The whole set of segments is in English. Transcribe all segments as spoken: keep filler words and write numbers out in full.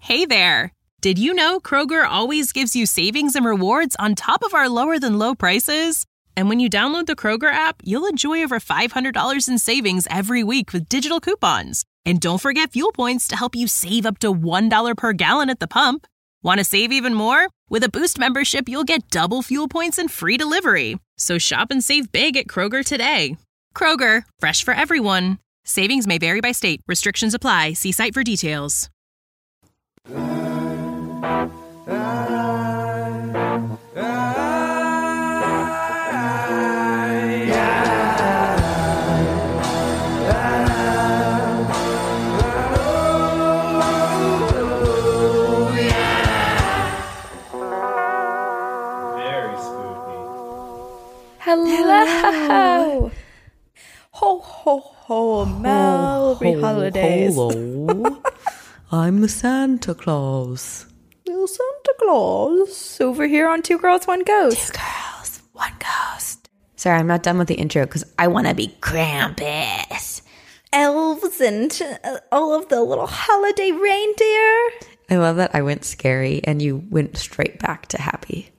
Hey there! Did you know Kroger always gives you savings and rewards on top of our lower-than-low prices? And when you download the Kroger app, you'll enjoy over five hundred dollars in savings every week with digital coupons. And don't forget fuel points to help you save up to one dollar per gallon at the pump. Want to save even more? With a Boost membership, you'll get double fuel points and free delivery. So shop and save big at Kroger today. Kroger, fresh for everyone. Savings may vary by state. Restrictions apply. See site for details. Hello. Ho, ho, ho. Merry ho, holidays. Hello. I'm the Santa Claus. Little Santa Claus. Over here on Two Girls, One Ghost. Two Girls, One Ghost. Sorry, I'm not done with the intro because I want to be Krampus. Elves and uh, all of the little holiday reindeer. I love that I went scary and you went straight back to happy.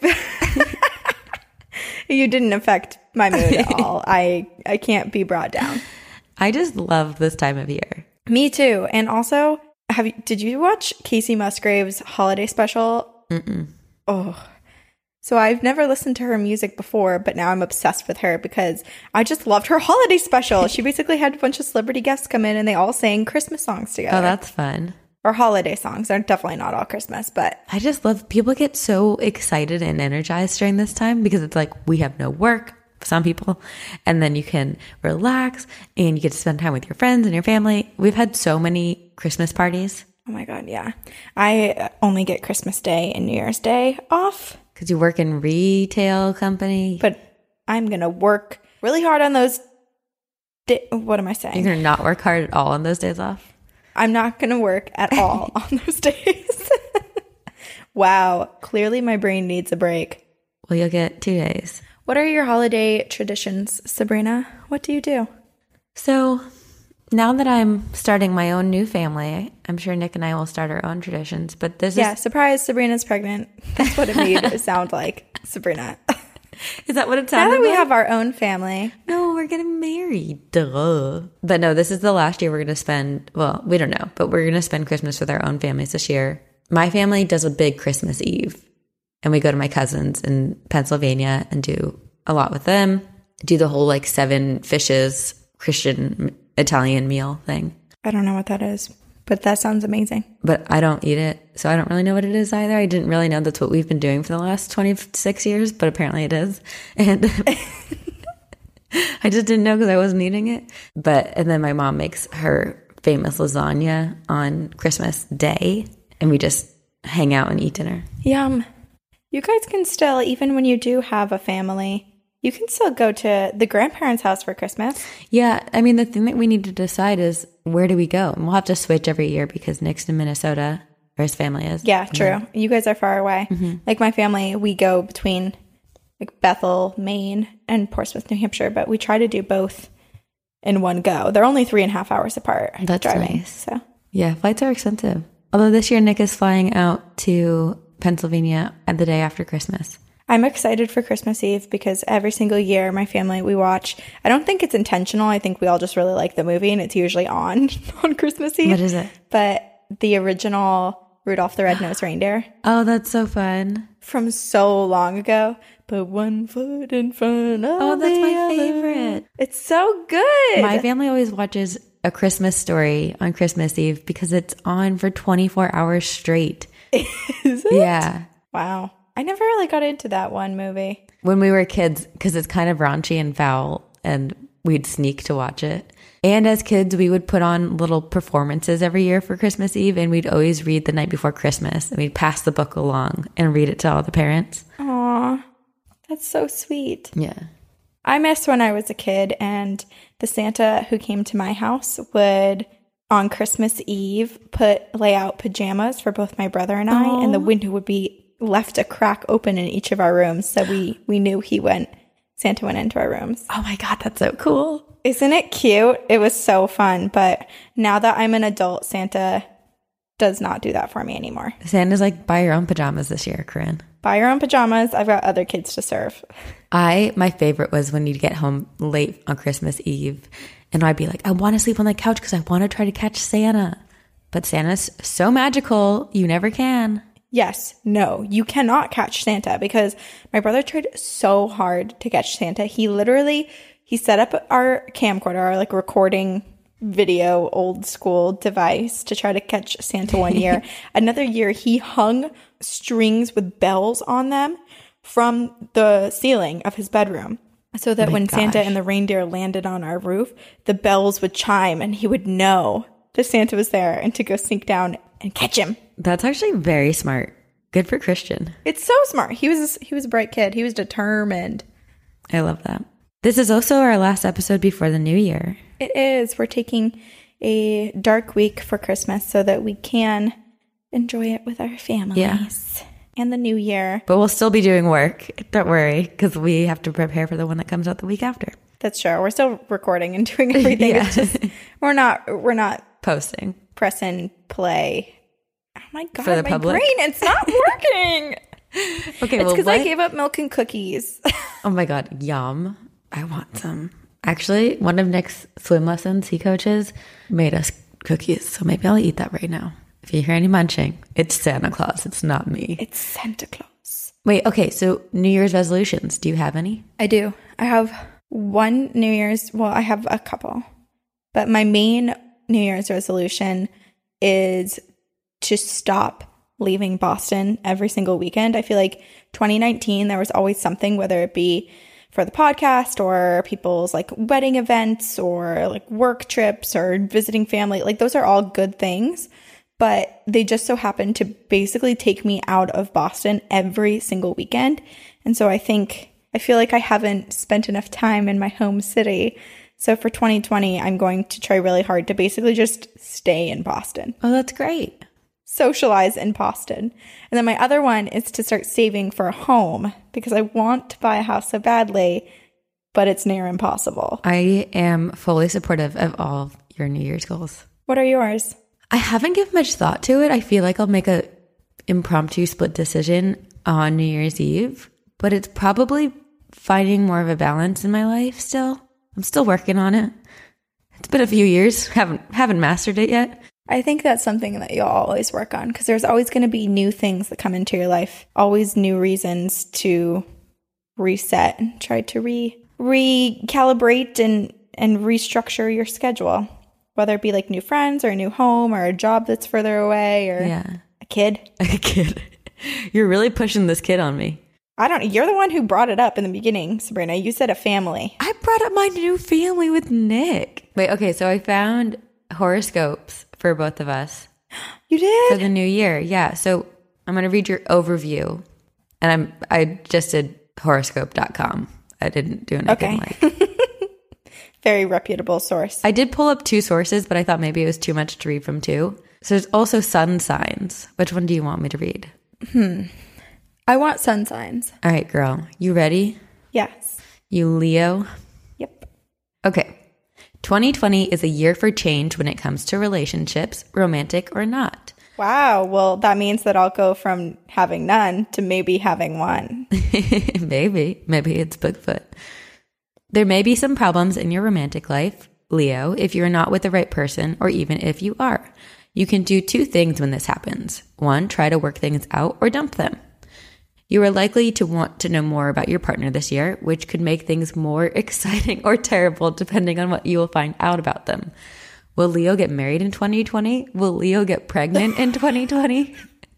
You didn't affect my mood at all. I I can't be brought down. I just love this time of year. Me too. And also, have you, did you watch Casey Musgrave's holiday special? Mm-mm. Oh, so I've never listened to her music before, but now I'm obsessed with her because I just loved her holiday special. She basically had a bunch of celebrity guests come in and they all sang Christmas songs together. Oh, that's fun. Or holiday songs. They're definitely not all Christmas, but I just love people get so excited and energized during this time because it's like we have no work, some people, and then you can relax and you get to spend time with your friends and your family. We've had so many Christmas parties. Oh my God, yeah. I only get Christmas Day and New Year's Day off. Because you work in retail company. But I'm going to work really hard on those di- What am I saying? You're going to not work hard at all on those days off? I'm not going to work at all on those days. Wow. Clearly my brain needs a break. Well, you'll get two days. What are your holiday traditions, Sabrina? What do you do? So now that I'm starting my own new family, I'm sure Nick and I will start our own traditions. But this yeah, is... surprise, Sabrina's pregnant. That's what it made it sound like, Sabrina. Is that what it sounded like? Now that we like? have our own family. No, we're getting married. Duh. But no, this is the last year we're going to spend, well, we don't know, but we're going to spend Christmas with our own families this year. My family does a big Christmas Eve, and we go to my cousins in Pennsylvania and do a lot with them, do the whole like seven fishes Christian Italian meal thing. I don't know what that is, but that sounds amazing. But I don't eat it, so I don't really know what it is either. I didn't really know that's what we've been doing for the last twenty-six years, but apparently it is. And I just didn't know because I wasn't eating it. But, and then my mom makes her famous lasagna on Christmas Day, and we just hang out and eat dinner. Yum. You guys can still, even when you do have a family, you can still go to the grandparents' house for Christmas. Yeah. I mean, the thing that we need to decide is where do we go? And we'll have to switch every year because Nick's in Minnesota, where his family is. Yeah, true. Yeah. You guys are far away. Mm-hmm. Like my family, we go between like Bethel, Maine, and Portsmouth, New Hampshire, but we try to do both in one go. They're only three and a half hours apart. That's driving, nice. So yeah, flights are expensive. Although this year Nick is flying out to Pennsylvania at the day after Christmas. I'm excited for Christmas Eve because every single year my family, we watch, I don't think it's intentional. I think we all just really like the movie and it's usually on on Christmas Eve. What is it? But the original Rudolph the Red-Nosed Reindeer. Oh, that's so fun. From so long ago. Put one foot in front of Oh, that's the my other. favorite. It's so good. My family always watches A Christmas Story on Christmas Eve because it's on for twenty-four hours straight. Is it? Yeah. Wow. I never really got into that one movie. When we were kids, because it's kind of raunchy and foul, and we'd sneak to watch it. And as kids, we would put on little performances every year for Christmas Eve, and we'd always read the night before Christmas, and we'd pass the book along and read it to all the parents. Aw, that's so sweet. Yeah. I miss when I was a kid, and the Santa who came to my house would, on Christmas Eve, put lay out pajamas for both my brother and I, Aww. And the window would be left a crack open in each of our rooms, so we we knew he went Santa went into our rooms. Oh my God, that's so cool. Isn't it cute? It was so fun. But now that I'm an adult, Santa does not do that for me anymore. Santa's like, buy your own pajamas this year, Corinne. Buy your own pajamas. I've got other kids to serve. I, my favorite was when you'd get home late on Christmas Eve and I'd be like, I want to sleep on the couch because I want to try to catch Santa. But Santa's so magical, you never can. Yes, no, you cannot catch Santa because my brother tried so hard to catch Santa. He literally, he set up our camcorder, our like recording video old school device to try to catch Santa one year. Another year, he hung strings with bells on them from the ceiling of his bedroom so that oh when gosh. Santa and the reindeer landed on our roof, the bells would chime and he would know that Santa was there and to go sneak down and catch him. That's actually very smart. Good for Christian. It's so smart. He was he was a bright kid. He was determined. I love that. This is also our last episode before the new year. It is. We're taking a dark week for Christmas so that we can enjoy it with our families. Yeah. And the new year. But we'll still be doing work. Don't worry, because we have to prepare for the one that comes out the week after. That's true. We're still recording and doing everything. Yeah. It's just we're not we're not posting. Press and play. Oh my god, for the my public? brain, it's not working. Okay, it's well, because I gave up milk and cookies. Oh my god, yum. I want some. Actually, one of Nick's swim lessons he coaches made us cookies, so maybe I'll eat that right now. If you hear any munching, it's Santa Claus. It's not me. It's Santa Claus. Wait, okay, so New Year's resolutions. Do you have any? I do. I have one New Year's, well, I have a couple. But my main New Year's resolution is to stop leaving Boston every single weekend. I feel like twenty nineteen, there was always something, whether it be for the podcast or people's like wedding events or like work trips or visiting family. Like those are all good things, but they just so happen to basically take me out of Boston every single weekend. And so I think, I feel like I haven't spent enough time in my home city. So for twenty twenty, I'm going to try really hard to basically just stay in Boston. Oh, that's great. Socialize in Boston. And then my other one is to start saving for a home because I want to buy a house so badly, but it's near impossible. I am fully supportive of all of your New Year's goals. What are yours? I haven't given much thought to it. I feel like I'll make a impromptu split decision on New Year's Eve, but it's probably finding more of a balance in my life still. I'm still working on it. It's been a few years. Haven't haven't mastered it yet. I think that's something that you'll always work on because there's always going to be new things that come into your life, always new reasons to reset and try to re recalibrate and, and restructure your schedule, whether it be like new friends or a new home or a job that's further away or yeah. a kid. A kid. You're really pushing this kid on me. I don't, you're the one who brought it up in the beginning, Sabrina. You said a family. I brought up my new family with Nick. Wait, okay, so I found horoscopes for both of us. You did? For the new year, yeah. So I'm going to read your overview. And I'm I just did horoscope dot com. I didn't do anything okay. like. Very reputable source. I did pull up two sources, but I thought maybe it was too much to read from two. So there's also sun signs. Which one do you want me to read? Hmm. I want sun signs. All right, girl. You ready? Yes. You Leo? Yep. Okay. twenty twenty is a year for change when it comes to relationships, romantic or not. Wow. Well, that means that I'll go from having none to maybe having one. Maybe. Maybe it's Bigfoot. There may be some problems in your romantic life, Leo, if you're not with the right person or even if you are. You can do two things when this happens. One, try to work things out or dump them. You are likely to want to know more about your partner this year, which could make things more exciting or terrible depending on what you will find out about them. Will Leo get married in twenty twenty? Will Leo get pregnant in twenty twenty?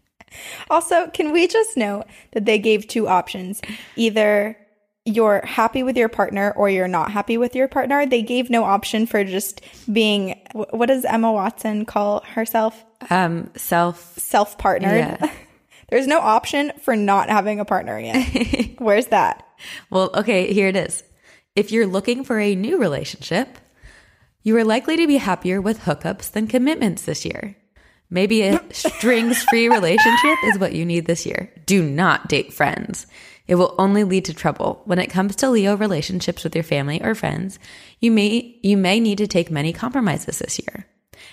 Also, can we just note that they gave two options? Either you're happy with your partner or you're not happy with your partner. They gave no option for just being, what does Emma Watson call herself? Um, self. Self-partnered. Yeah. There's no option for not having a partner yet. Where's that? Well, okay, here it is. If you're looking for a new relationship, you are likely to be happier with hookups than commitments this year. Maybe a strings-free relationship is what you need this year. Do not date friends. It will only lead to trouble. When it comes to Leo relationships with your family or friends, you may you may need to take many compromises this year.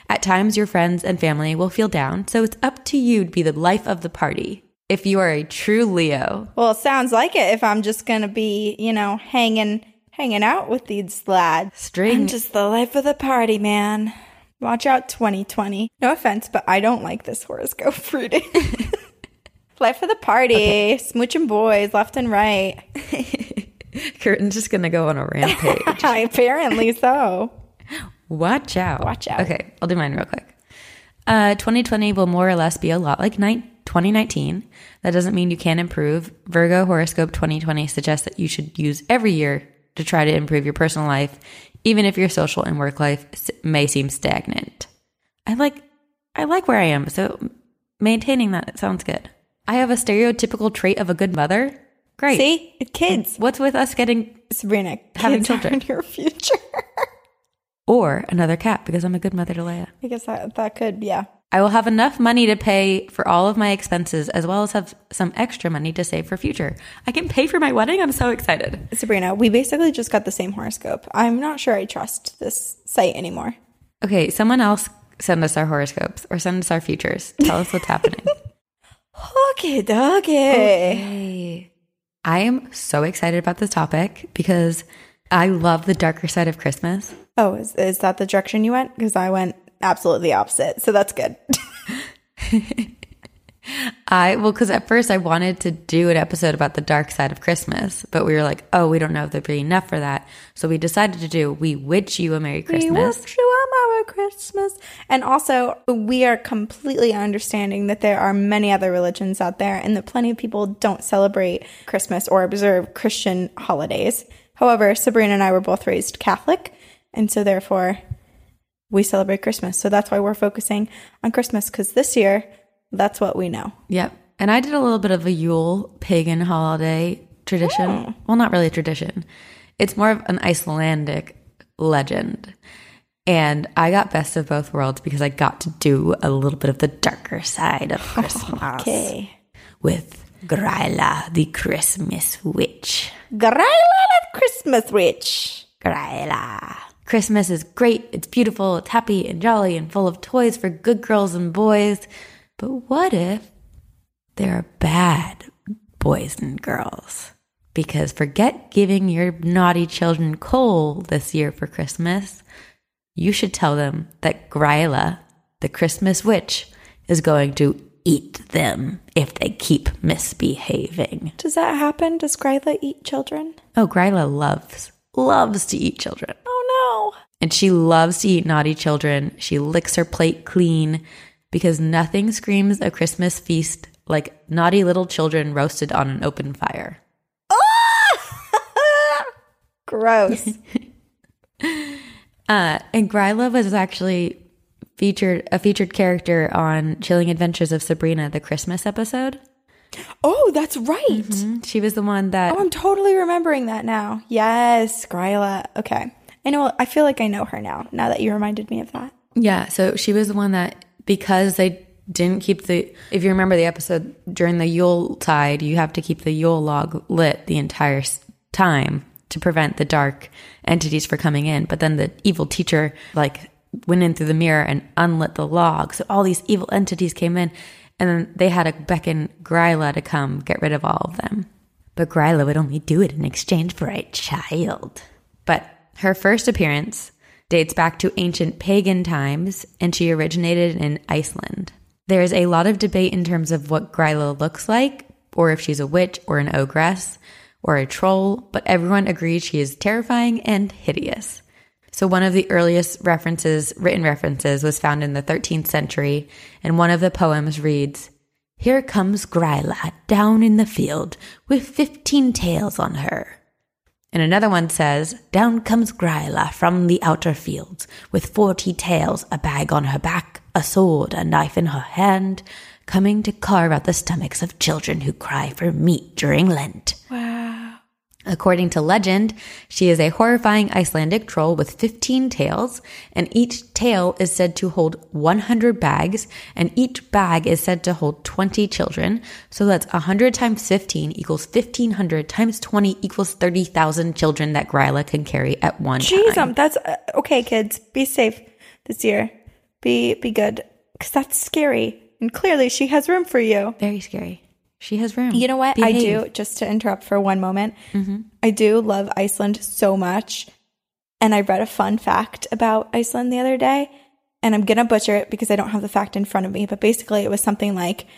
At times, your friends and family will feel down, so it's up to you to be the life of the party. If you are a true Leo. Well, it sounds like it if I'm just going to be, you know, hanging hanging out with these lads. String. I'm just the life of the party, man. Watch out, twenty twenty. No offense, but I don't like this horoscope reading. Life of the party. Okay. Smooching boys left and right. Curtin's just going to go on a rampage. Apparently so. Watch out. Watch out. Okay, I'll do mine real quick. Uh, twenty twenty will more or less be a lot like twenty nineteen. That doesn't mean you can't improve. Virgo horoscope twenty twenty suggests that you should use every year to try to improve your personal life, even if your social and work life may seem stagnant. I like, I like where I am, so maintaining that sounds good. I have a stereotypical trait of a good mother. Great. See? Kids. What's with us getting Sabrina, having kids children are in your future. Or another cat because I'm a good mother to Leia. I guess that, that could, yeah. I will have enough money to pay for all of my expenses as well as have some extra money to save for future. I can pay for my wedding. I'm so excited. Sabrina, we basically just got the same horoscope. I'm not sure I trust this site anymore. Okay, someone else send us our horoscopes or send us our futures. Tell us what's happening. Okay, doggy. Okay. I am so excited about this topic because I love the darker side of Christmas. Oh, is, is that the direction you went? Because I went absolutely the opposite. So that's good. I, well, because at first I wanted to do an episode about the dark side of Christmas, but we were like, oh, we don't know if there'd be enough for that. So we decided to do We Wish You a Merry Christmas. We wish you a Merry Christmas. And also, we are completely understanding that there are many other religions out there and that plenty of people don't celebrate Christmas or observe Christian holidays. However, Sabrina and I were both raised Catholic, and so therefore we celebrate Christmas. So that's why we're focusing on Christmas, because this year, that's what we know. Yep. And I did a little bit of a Yule pagan holiday tradition. Oh. Well, not really a tradition. It's more of an Icelandic legend. And I got best of both worlds because I got to do a little bit of the darker side of Christmas. Okay. With Gryla, the Christmas witch. Gryla, the Christmas witch. Gryla. Christmas is great. It's beautiful. It's happy and jolly and full of toys for good girls and boys. But what if there are bad boys and girls? Because forget giving your naughty children coal this year for Christmas. You should tell them that Gryla, the Christmas witch, is going to eat them if they keep misbehaving. Does that happen? Does Gryla eat children? Oh, Gryla loves, loves to eat children. Oh, no. And she loves to eat naughty children. She licks her plate clean because nothing screams a Christmas feast like naughty little children roasted on an open fire. Oh! Gross. uh, and Gryla was actually featured a featured character on Chilling Adventures of Sabrina, the Christmas episode. Oh, that's right. Mm-hmm. She was the one that... Oh, I'm totally remembering that now. Yes, Gryla. Okay. I know. I feel like I know her now, now that you reminded me of that. Yeah, so she was the one that, because they didn't keep the... If you remember the episode, during the Yule tide, you have to keep the Yule log lit the entire time to prevent the dark entities from coming in. But then the evil teacher, like... went in through the mirror and unlit the log. So all these evil entities came in, and then they had to beckon Gryla to come get rid of all of them. But Gryla would only do it in exchange for a child. But her first appearance dates back to ancient pagan times, and she originated in Iceland. There is a lot of debate in terms of what Gryla looks like, or if she's a witch or an ogress or a troll, but everyone agrees she is terrifying and hideous. So one of the earliest references, written references, was found in the thirteenth century, and one of the poems reads, "Here comes Gryla down in the field with fifteen tails on her." And another one says, "Down comes Gryla from the outer fields with forty tails, a bag on her back, a sword, a knife in her hand, coming to carve out the stomachs of children who cry for meat during Lent." Wow. According to legend, she is a horrifying Icelandic troll with fifteen tails, and each tail is said to hold one hundred bags, and each bag is said to hold twenty children. So that's one hundred times fifteen equals fifteen hundred times twenty equals thirty thousand children that Gryla can carry at one Jeez, time. um, that's uh, okay, kids. Be safe this year. Be be good, because that's scary. And clearly she has room for you. Very scary. She has room. You know what? Behave. I do, just to interrupt for one moment, Mm-hmm. I do love Iceland so much. And I read a fun fact about Iceland the other day. And I'm going to butcher it because I don't have the fact in front of me. But basically it was something like,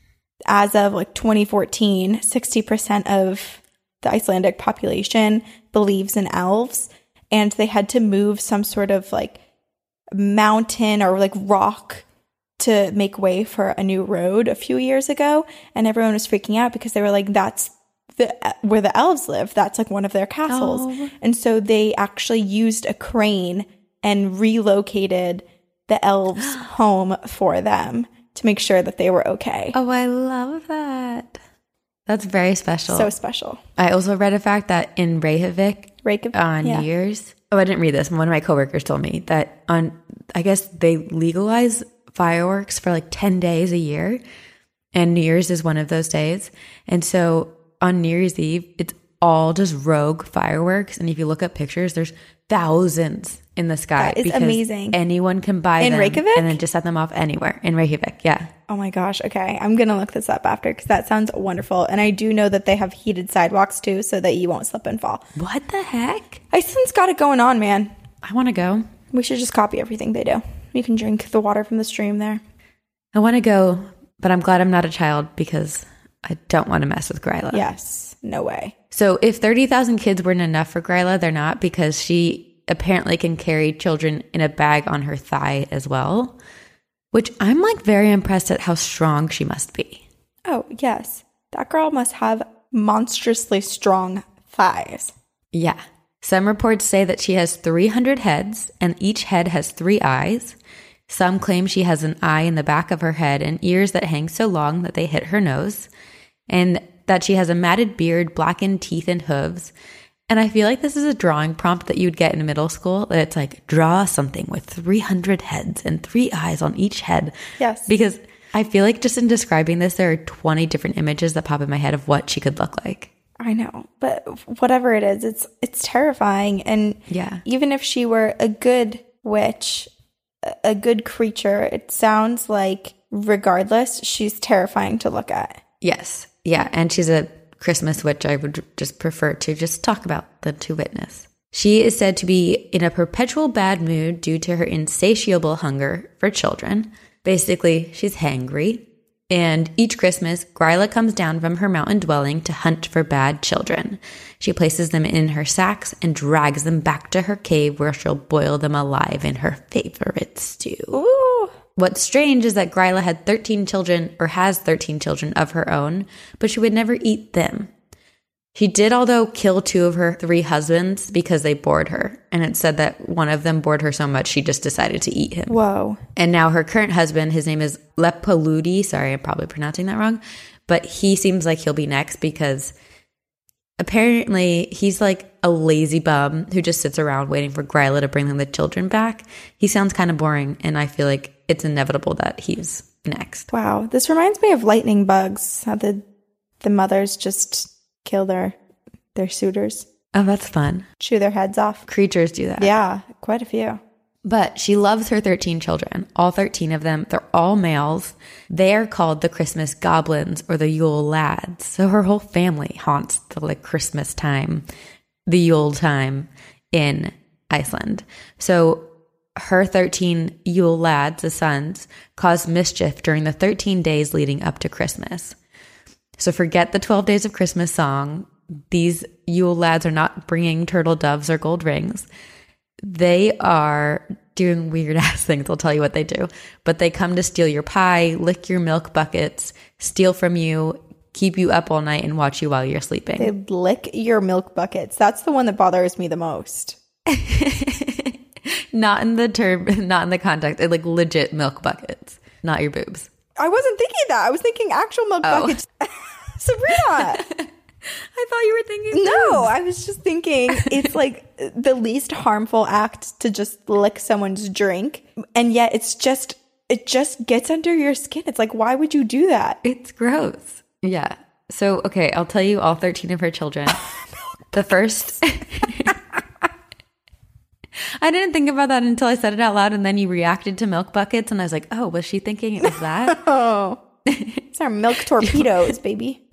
as of like twenty fourteen, sixty percent of the Icelandic population believes in elves. And they had to move some sort of like mountain or like rock to make way for a new road a few years ago. And everyone was freaking out because they were like, that's the where the elves live. That's like one of their castles. Oh. And so they actually used a crane and relocated the elves home for them to make sure that they were okay. Oh, I love that. That's very special. So special. I also read a fact that in Reykjavik, Reykjavik on yeah. New Year's. Oh, I didn't read this. One of my coworkers told me that on, I guess they legalize fireworks for like ten days a year. And New Year's is one of those days. And so on New Year's Eve, it's all just rogue fireworks. And if you look up pictures, there's thousands in the sky. That is because amazing. Anyone can buy In them Reykjavik? and then just set them off anywhere. In Reykjavik, yeah. Oh my gosh. Okay. I'm going to look this up after because that sounds wonderful. And I do know that they have heated sidewalks too so that you won't slip and fall. What the heck? Iceland's got it going on, man. I want to go. We should just copy everything they do. You can drink the water from the stream there. I want to go, but I'm glad I'm not a child because I don't want to mess with Gryla. Yes. No way. So if thirty thousand kids weren't enough for Gryla, they're not, because she apparently can carry children in a bag on her thigh as well, which I'm like very impressed at how strong she must be. Oh, yes. That girl must have monstrously strong thighs. Yeah. Some reports say that she has three hundred heads and each head has three eyes. Some claim she has an eye in the back of her head and ears that hang so long that they hit her nose, and that she has a matted beard, blackened teeth, and hooves. And I feel like this is a drawing prompt that you'd get in middle school, that it's like, draw something with three hundred heads and three eyes on each head. Yes. Because I feel like just in describing this, there are twenty different images that pop in my head of what she could look like. I know, but whatever it is, it's it's terrifying. And Yeah. even if she were a good witch, a good creature, it sounds like regardless, she's terrifying to look at. Yes. Yeah. And she's a Christmas witch. I would just prefer to just talk about than to witness. She is said to be in a perpetual bad mood due to her insatiable hunger for children. Basically, she's hangry. And each Christmas, Gryla comes down from her mountain dwelling to hunt for bad children. She places them in her sacks and drags them back to her cave, where she'll boil them alive in her favorite stew. Ooh. What's strange is that Gryla had thirteen children, or has thirteen children of her own, but she would never eat them. She did, although, kill two of her three husbands because they bored her. And it said that one of them bored her so much she just decided to eat him. Whoa. And now her current husband, his name is Lepaludi. Sorry, I'm probably pronouncing that wrong. But he seems like he'll be next because apparently he's like a lazy bum who just sits around waiting for Gryla to bring them the children back. He sounds kind of boring, and I feel like it's inevitable that he's next. Wow. This reminds me of lightning bugs, how the the mothers just kill their their suitors, Oh, that's fun. chew their heads off. Creatures do that. Yeah, quite a few. But she loves her thirteen children, all thirteen of them. They're all males. They are called the Christmas goblins or the Yule lads. So her whole family haunts the like Christmas time, the Yule time in Iceland. So her thirteen Yule lads, the sons, cause mischief during the thirteen days leading up to Christmas. So forget the twelve days of Christmas song. These Yule lads are not bringing turtle doves or gold rings. They are doing weird ass things. I'll tell you what they do. But they come to steal your pie, lick your milk buckets, steal from you, keep you up all night, and watch you while you're sleeping. They lick your milk buckets. That's the one that bothers me the most. Not in the term, not in the context. Like legit milk buckets, not your boobs. I wasn't thinking that. I was thinking actual milk Oh. buckets. Sabrina. I thought you were thinking No, boobs. I was just thinking it's like the least harmful act to just lick someone's drink. And yet it's just, it just gets under your skin. It's like, why would you do that? It's gross. Yeah. So, okay, I'll tell you all thirteen of her children. The first, I didn't think about that until I said it out loud, and then you reacted to milk buckets, and I was like, oh, was she thinking it was that? Oh, it's our milk torpedoes, baby.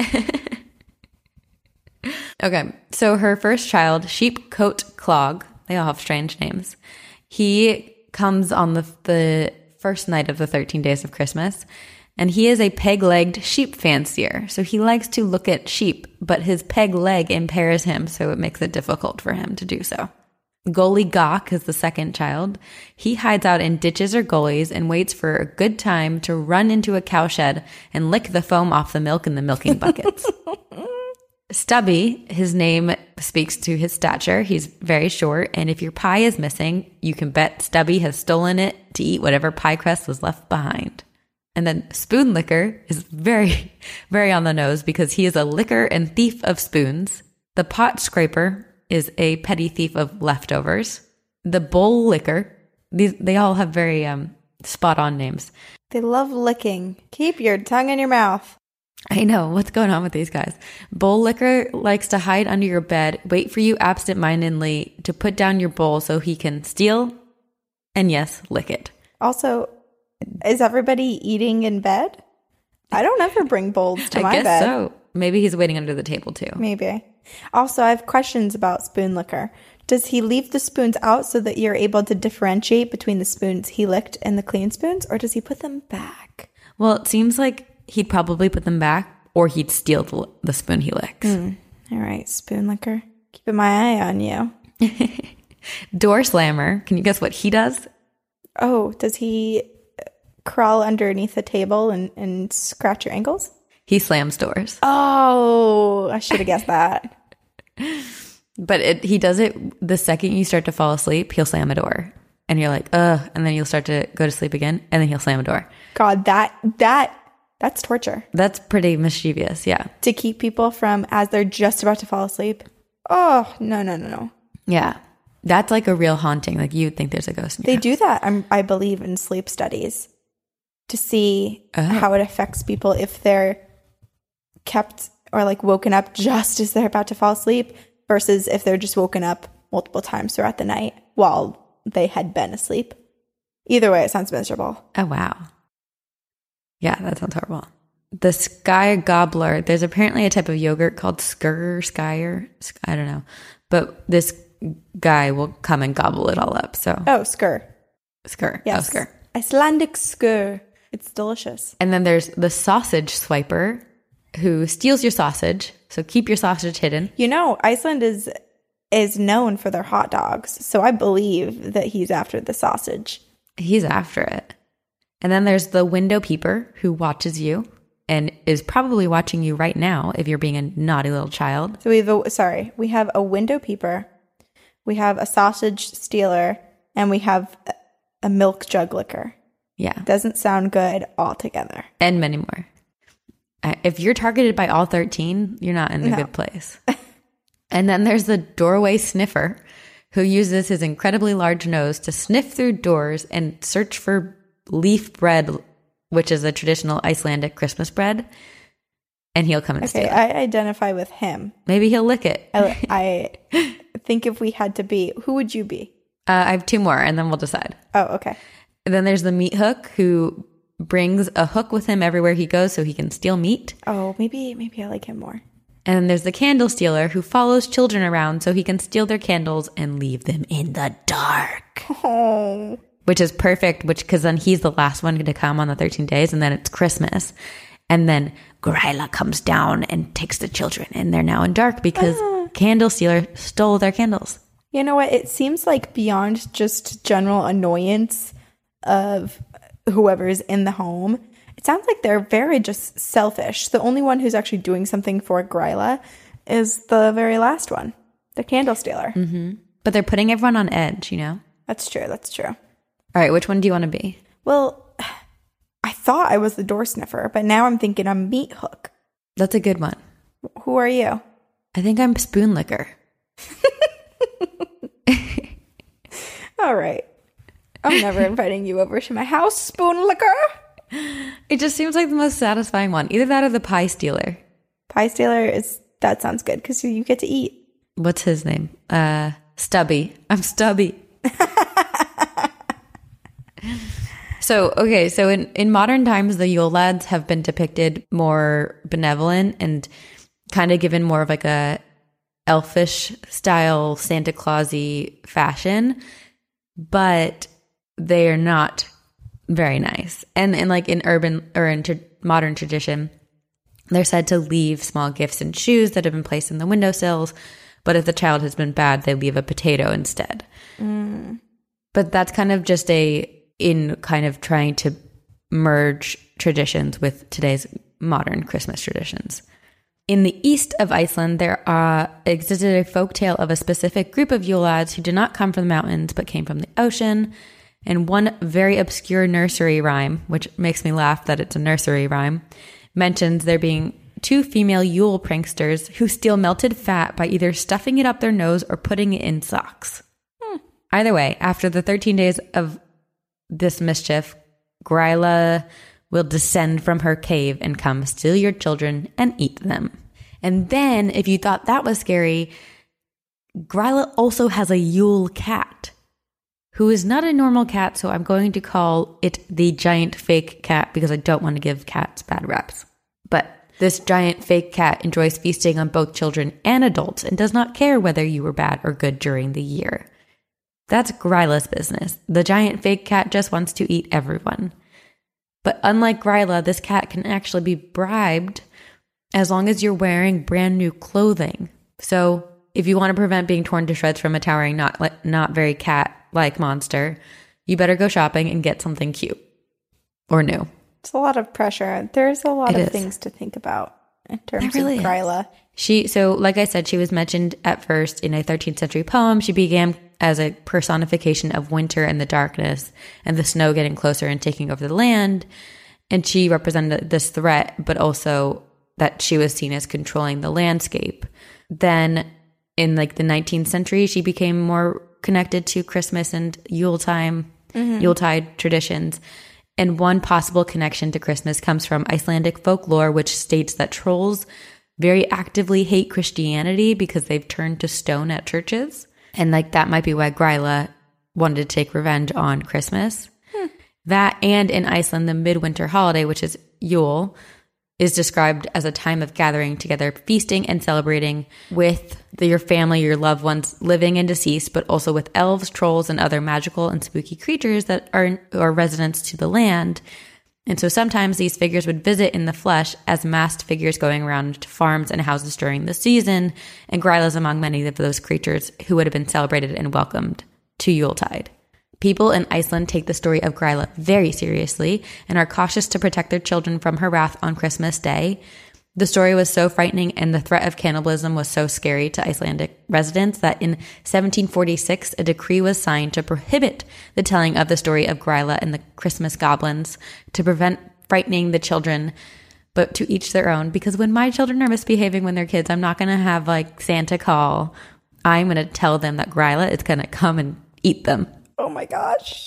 Okay, so her first child, Sheep Coat Clog, they all have strange names. He comes on the the first night of the thirteen days of Christmas, and he is a peg-legged sheep fancier. So he likes to look at sheep, but his peg leg impairs him, so it makes it difficult for him to do so. Goalie Gawk is the second child. He hides out in ditches or gullies and waits for a good time to run into a cowshed and lick the foam off the milk in the milking buckets. Stubby, his name speaks to his stature. He's very short, and if your pie is missing, you can bet Stubby has stolen it to eat whatever pie crust was left behind. And then Spoon Licker is very, very on the nose because he is a licker and thief of spoons. The Pot Scraper is a petty thief of leftovers. The Bowl Licker, these they all have very um, spot-on names. They love licking. Keep your tongue in your mouth. I know. What's going on with these guys? Bowl Licker likes to hide under your bed, wait for you absent-mindedly to put down your bowl so he can steal and, yes, lick it. Also, is everybody eating in bed? I don't ever bring bowls to I my guess bed. so. Maybe he's waiting under the table, too. Maybe. Also, I have questions about Spoon Licker. Does he leave the spoons out so that you're able to differentiate between the spoons he licked and the clean spoons, or does he put them back? Well, it seems like he'd probably put them back, or he'd steal the, the spoon he licks. Mm. All right, Spoon Licker. Keeping my eye on you. Door Slammer. Can you guess what he does? Oh, does he crawl underneath the table and, and scratch your ankles? He slams doors. Oh, I should have guessed that. But it, he does it the second you start to fall asleep, he'll slam a door. And you're like, ugh. And then you'll start to go to sleep again, and then he'll slam a door. God, that, that, that's torture. That's pretty mischievous, yeah. To keep people from, as they're just about to fall asleep. Oh, no, no, no, no. Yeah. That's like a real haunting. Like you'd think there's a ghost in your They house. do that, I'm, I believe, in sleep studies to see Oh. how it affects people if they're kept or like woken up just as they're about to fall asleep versus if they're just woken up multiple times throughout the night while they had been asleep. Either way, it sounds miserable. Oh, wow. Yeah, that sounds horrible. The Sky Gobbler, there's apparently a type of yogurt called Skur, Skyer, I don't know. But this guy will come and gobble it all up. So Oh, skur. Skur. Yes. Oh, Skur. Icelandic skur. It's delicious. And then there's the Sausage Swiper who steals your sausage. So keep your sausage hidden. You know, Iceland is is known for their hot dogs, so I believe that he's after the sausage. He's after it. And then there's the Window Peeper who watches you and is probably watching you right now if you're being a naughty little child. So we have a, sorry, we have a window peeper, we have a sausage stealer, and we have a, a milk jug licker. Yeah. Doesn't sound good altogether. And many more. Uh, If you're targeted by all thirteen, you're not in a No. good place. And then there's the Doorway Sniffer who uses his incredibly large nose to sniff through doors and search for leaf bread, which is a traditional Icelandic Christmas bread. And he'll come and Okay, steal it. I identify with him. Maybe he'll lick it. Uh, I, I think if we had to be, who would you be? I have two more and then we'll decide. Oh, okay. And then there's the Meat Hook who brings a hook with him everywhere he goes so he can steal meat. Oh, maybe maybe I like him more. And then there's the Candle Stealer who follows children around so he can steal their candles and leave them in the dark. Oh. Which is perfect, which because then he's the last one to come on the thirteen days, and then it's Christmas. And then Gryla comes down and takes the children, and they're now in dark because Ah. Candle Stealer stole their candles. You know what? It seems like beyond just general annoyance of whoever's in the home, it sounds like they're very just selfish. The only one who's actually doing something for Gryla is the very last one, the candle stealer. Mm-hmm. But they're putting everyone on edge, you know? That's true. That's true. All right, which one do you want to be? Well, I thought I was the door sniffer, but now I'm thinking I'm Meat Hook. That's a good one. Who are you? I think I'm Spoon Licker. All right. I'm never inviting you over to my house, Spoon Licker. It just seems like the most satisfying one. Either that or the Pie Stealer. Pie stealer is, that sounds good because you get to eat. What's his name? Uh, Stubby. I'm Stubby. So, okay, so in, in modern times, the Yule lads have been depicted more benevolent and kind of given more of like a elfish style Santa Claus-y fashion, but they are not very nice. And, and like in urban or in tra- modern tradition, they're said to leave small gifts and shoes that have been placed in the windowsills, but if the child has been bad, they leave a potato instead. Mm. But that's kind of just a... in kind of trying to merge traditions with today's modern Christmas traditions. In the east of Iceland, there uh, existed a folk tale of a specific group of Yule lads who did not come from the mountains but came from the ocean. And one very obscure nursery rhyme, which makes me laugh that it's a nursery rhyme, mentions there being two female Yule pranksters who steal melted fat by either stuffing it up their nose or putting it in socks. Hmm. Either way, after the thirteen days of this mischief, Gryla will descend from her cave and come steal your children and eat them. And then, if you thought that was scary, Gryla also has a Yule cat, who is not a normal cat, so I'm going to call it the giant fake cat because I don't want to give cats bad reps. But this giant fake cat enjoys feasting on both children and adults and does not care whether you were bad or good during the year. That's Gryla's business. The giant fake cat just wants to eat everyone. But unlike Gryla, this cat can actually be bribed as long as you're wearing brand new clothing. So if you want to prevent being torn to shreds from a towering, not not very cat-like monster, you better go shopping and get something cute or new. It's a lot of pressure. There's a lot It of is. things to think about in terms really of Gryla. She, so like I said, she was mentioned at first in a thirteenth century poem. She began as a personification of winter and the darkness and the snow getting closer and taking over the land. And she represented this threat, but also that she was seen as controlling the landscape. Then in like the nineteenth century, she became more connected to Christmas and Yule time, mm-hmm. Yuletide traditions. And one possible connection to Christmas comes from Icelandic folklore, which states that trolls very actively hate Christianity because they've turned to stone at churches. And like that might be why Gryla wanted to take revenge on Christmas. Hmm. That, and in Iceland, the midwinter holiday, which is Yule, is described as a time of gathering together, feasting and celebrating with the, your family, your loved ones, living and deceased, but also with elves, trolls, and other magical and spooky creatures that are, are residents to the land. And so sometimes these figures would visit in the flesh as masked figures going around to farms and houses during the season, and Gryla's among many of those creatures who would have been celebrated and welcomed to Yuletide. People in Iceland take the story of Gryla very seriously and are cautious to protect their children from her wrath on Christmas Day. The story was so frightening and the threat of cannibalism was so scary to Icelandic residents that in seventeen forty-six, a decree was signed to prohibit the telling of the story of Gryla and the Christmas goblins to prevent frightening the children, but to each their own. Because when my children are misbehaving when they're kids, I'm not going to have like Santa call. I'm going to tell them that Gryla is going to come and eat them. Oh my gosh.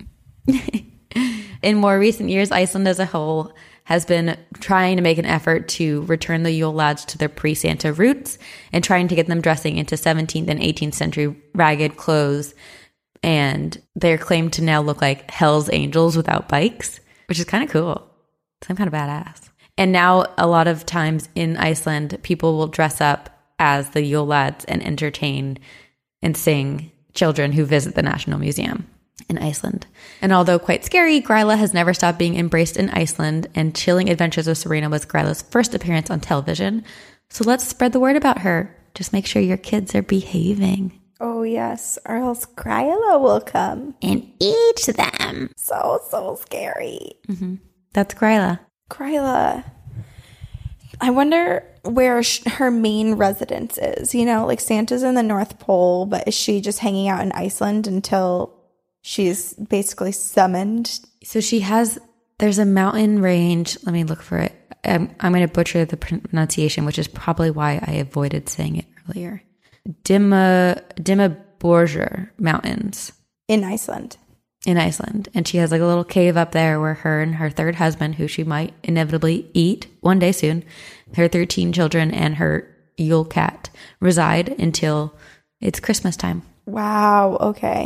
In more recent years, Iceland as a whole has been trying to make an effort to return the Yule lads to their pre-Santa roots and trying to get them dressing into seventeenth and eighteenth century ragged clothes. And they're claimed to now look like Hell's Angels without bikes, which is kind of cool. So I'm kind of badass. And now a lot of times in Iceland, people will dress up as the Yule lads and entertain and sing children who visit the National Museum in Iceland. And although quite scary, Gryla has never stopped being embraced in Iceland, and Chilling Adventures of Serena was Gryla's first appearance on television. So let's spread the word about her. Just make sure your kids are behaving. Oh yes, or else Gryla will come and eat them. So, so scary. Mm-hmm. That's Gryla. Gryla. I wonder where sh- her main residence is. You know, like Santa's in the North Pole, but is she just hanging out in Iceland until she's basically summoned? So she has, there's a mountain range. Let me look for it. I'm, I'm going to butcher the pronunciation, which is probably why I avoided saying it earlier. Dimma, Dimmaborgir Mountains. In Iceland. In Iceland. And she has like a little cave up there where her and her third husband, who she might inevitably eat one day soon, her thirteen children and her Yule cat reside until it's Christmas time. Wow. Okay.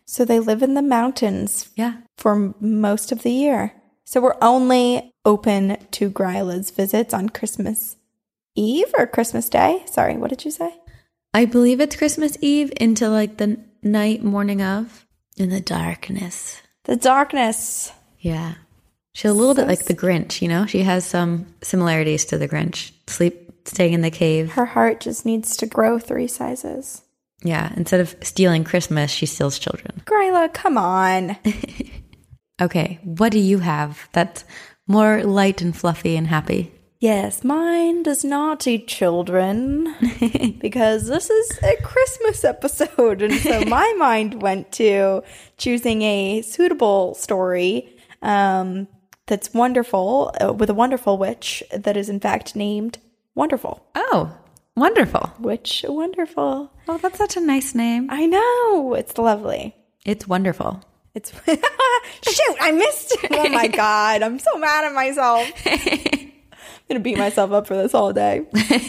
So they live in the mountains Yeah. for m- most of the year. So we're only open to Gryla's visits on Christmas Eve or Christmas Day. Sorry, what did you say? I believe it's Christmas Eve into like the night morning of. In the darkness. The darkness. Yeah. She's a little So bit like the Grinch, you know? She has some similarities to the Grinch. Sleep, staying in the cave. Her heart just needs to grow three sizes. Yeah. Instead of stealing Christmas, she steals children. Gryla, come on. Okay. What do you have that's more light and fluffy and happy? Yes, mine does not eat children because this is a Christmas episode. And so my mind went to choosing a suitable story um, that's wonderful, uh, with a wonderful witch that is in fact named Wonderful. Oh, wonderful. Witch Wonderful. Oh, that's such a nice name. I know. It's lovely. It's wonderful. It's shoot, I missed it. Oh my God. I'm so mad at myself. I'm going to beat myself up for this all day.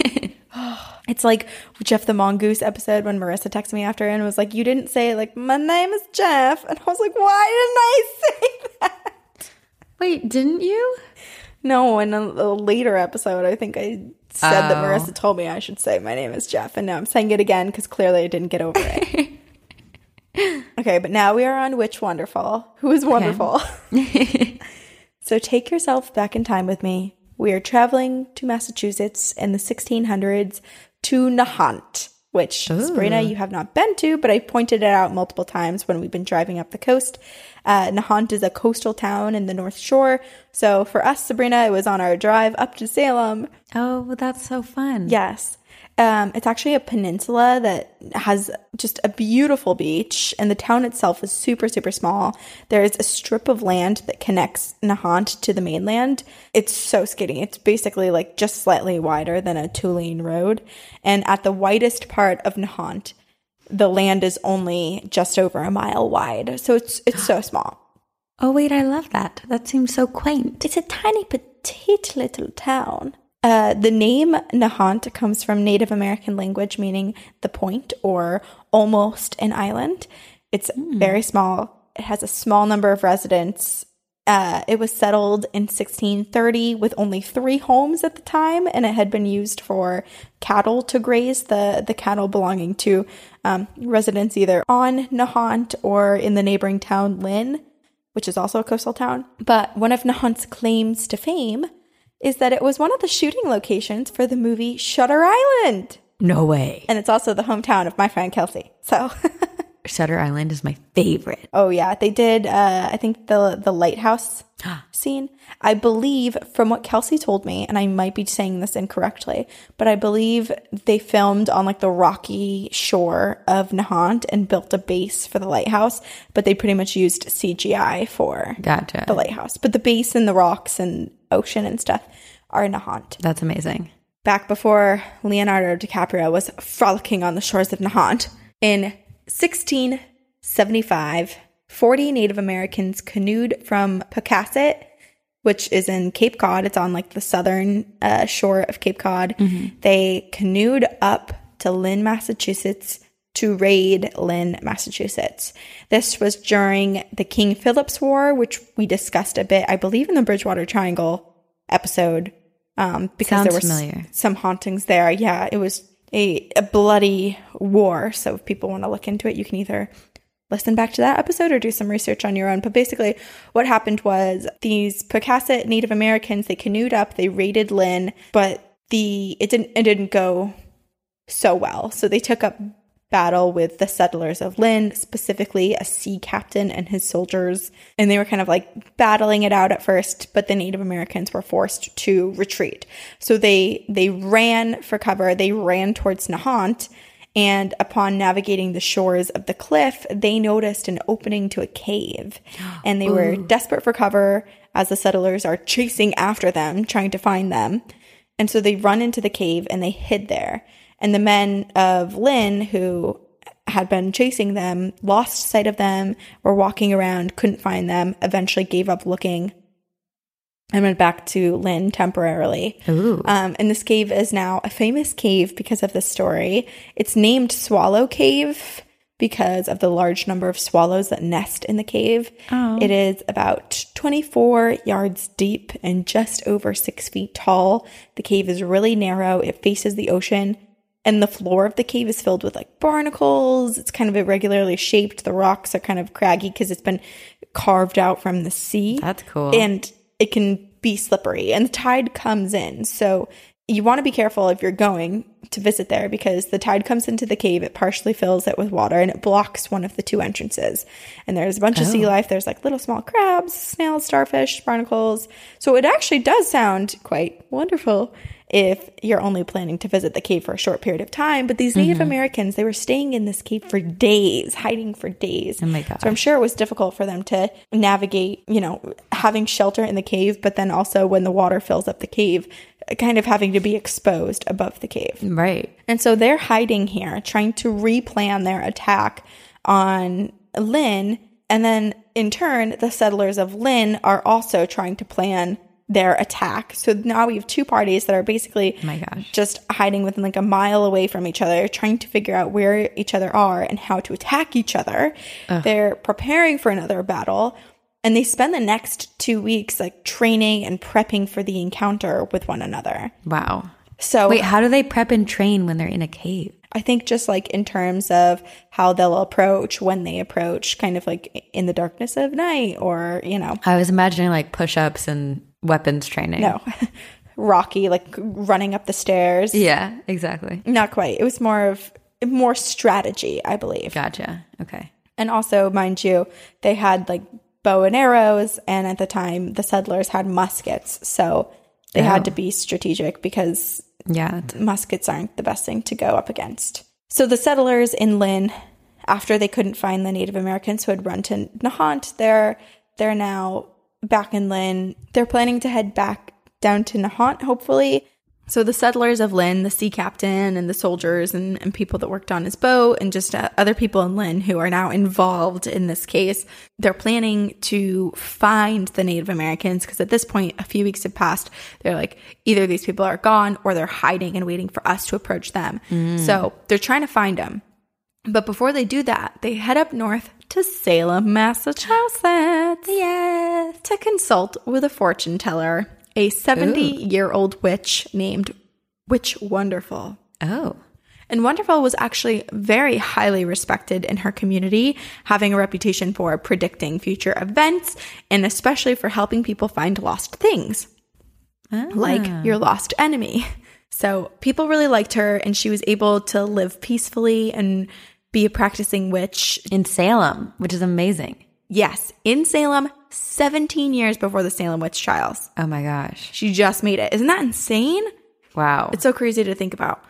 It's like Jeff the Mongoose episode when Marissa texted me after and was like, you didn't say like, my name is Jeff. And I was like, why didn't I say that? Wait, didn't you? No, in a, a later episode, I think I said Oh. that Marissa told me I should say my name is Jeff. And now I'm saying it again because clearly I didn't get over it. Okay, but now we are on Witch Wonderful, who is wonderful. So take yourself back in time with me. We are traveling to Massachusetts in the sixteen hundreds to Nahant, which, Ooh. Sabrina, you have not been to, but I pointed it out multiple times when we've been driving up the coast. Uh, Nahant is a coastal town in the North Shore. So for us, Sabrina, it was on our drive up to Salem. Oh, well, that's so fun. Yes. Um, it's actually a peninsula that has just a beautiful beach, and the town itself is super, super small. There's a strip of land that connects Nahant to the mainland. It's so skinny. It's basically like just slightly wider than a two-lane road. And at the widest part of Nahant, the land is only just over a mile wide. So it's it's so small. Oh, wait, I love that. That seems so quaint. It's a tiny, petite little town. Uh, the name Nahant comes from Native American language meaning the point or almost an island. It's mm. very small. It has a small number of residents. Uh, it was settled in sixteen thirty with only three homes at the time, and it had been used for cattle to graze, the, the cattle belonging to um, residents either on Nahant or in the neighboring town Lynn, which is also a coastal town. But one of Nahant's claims to fame is that it was one of the shooting locations for the movie Shutter Island. No way. And it's also the hometown of my friend Kelsey. So Shutter Island is my favorite. Oh yeah, they did uh I think the the lighthouse scene. I believe from what Kelsey told me, and I might be saying this incorrectly, but I believe they filmed on like the rocky shore of Nahant and built a base for the lighthouse, but they pretty much used C G I for Gotcha. the lighthouse. But the base and the rocks and ocean and stuff are in Nahant. That's amazing. Back before Leonardo DiCaprio was frolicking on the shores of Nahant, in sixteen seventy-five, forty Native Americans canoed from Pocasset, which is in Cape Cod. It's on like the southern uh, shore of Cape Cod. Mm-hmm. They canoed up to Lynn, Massachusetts to raid Lynn, Massachusetts. This was during the King Philip's War, which we discussed a bit, I believe, in the Bridgewater Triangle episode, um, because Sounds there were familiar. s- some hauntings there. Yeah, it was a, a bloody war. So if people want to look into it, you can either listen back to that episode or do some research on your own. But basically what happened was these Pocasset Native Americans, they canoed up, they raided Lynn, but the it didn't it didn't go so well. So they took up battle with the settlers of Lynn, specifically a sea captain and his soldiers. And they were kind of like battling it out at first, but the Native Americans were forced to retreat. So they they ran for cover. They ran towards Nahant. And upon navigating the shores of the cliff, they noticed an opening to a cave. And they Ooh. were desperate for cover as the settlers are chasing after them, trying to find them. And so they run into the cave and they hid there. And the men of Lynn who had been chasing them lost sight of them, were walking around, couldn't find them, eventually gave up looking and went back to Lynn temporarily. Ooh. Um, and this cave is now a famous cave because of this story. It's named Swallow Cave because of the large number of swallows that nest in the cave. Oh. It is about twenty-four yards deep and just over six feet tall. The cave is really narrow. It faces the ocean. And the floor of the cave is filled with like barnacles. It's kind of irregularly shaped. The rocks are kind of craggy because it's been carved out from the sea. That's cool. And it can be slippery. And the tide comes in. So you want to be careful if you're going to visit there because the tide comes into the cave, it partially fills it with water, and it blocks one of the two entrances. And there's a bunch oh. of sea life. There's like little small crabs, snails, starfish, barnacles. So it actually does sound quite wonderful if you're only planning to visit the cave for a short period of time. But these Native mm-hmm. Americans, they were staying in this cave for days, hiding for days. Oh my God. So I'm sure it was difficult for them to navigate, you know, having shelter in the cave, but then also when the water fills up the cave, kind of having to be exposed above the cave. Right. And so they're hiding here, trying to replan their attack on Lynn. And then in turn, the settlers of Lynn are also trying to plan their attack. So now we have two parties that are basically oh my gosh. just hiding within like a mile away from each other, trying to figure out where each other are and how to attack each other. Ugh. They're preparing for another battle. And they spend the next two weeks like training and prepping for the encounter with one another. Wow. So wait, how do they prep and train when they're in a cave? I think just like in terms of how they'll approach when they approach, kind of like in the darkness of night or, you know. I was imagining like push-ups and weapons training. No. Rocky, like running up the stairs. Yeah, exactly. Not quite. It was more of more strategy, I believe. Gotcha. Okay. And also, mind you, they had like bow and arrows, and at the time the settlers had muskets, so they oh. had to be strategic because yeah, muskets aren't the best thing to go up against. So the settlers in Lynn, after they couldn't find the Native Americans who had run to Nahant, they're they're now back in Lynn. They're planning to head back down to Nahant, hopefully. So the settlers of Lynn, the sea captain and the soldiers and, and people that worked on his boat and just uh, other people in Lynn who are now involved in this case, they're planning to find the Native Americans because at this point, a few weeks have passed. They're like, either these people are gone or they're hiding and waiting for us to approach them. Mm. So they're trying to find them. But before they do that, they head up north to Salem, Massachusetts. Yes. To consult with a fortune teller. A seventy-year-old witch named Witch Wonderful. Oh. And Wonderful was actually very highly respected in her community, having a reputation for predicting future events and especially for helping people find lost things, ah. like your lost enemy. So people really liked her, and she was able to live peacefully and be a practicing witch. In Salem, which is amazing. Yes, in Salem, seventeen years before the Salem witch trials. Oh my gosh. She just made it. Isn't that insane? Wow. It's so crazy to think about.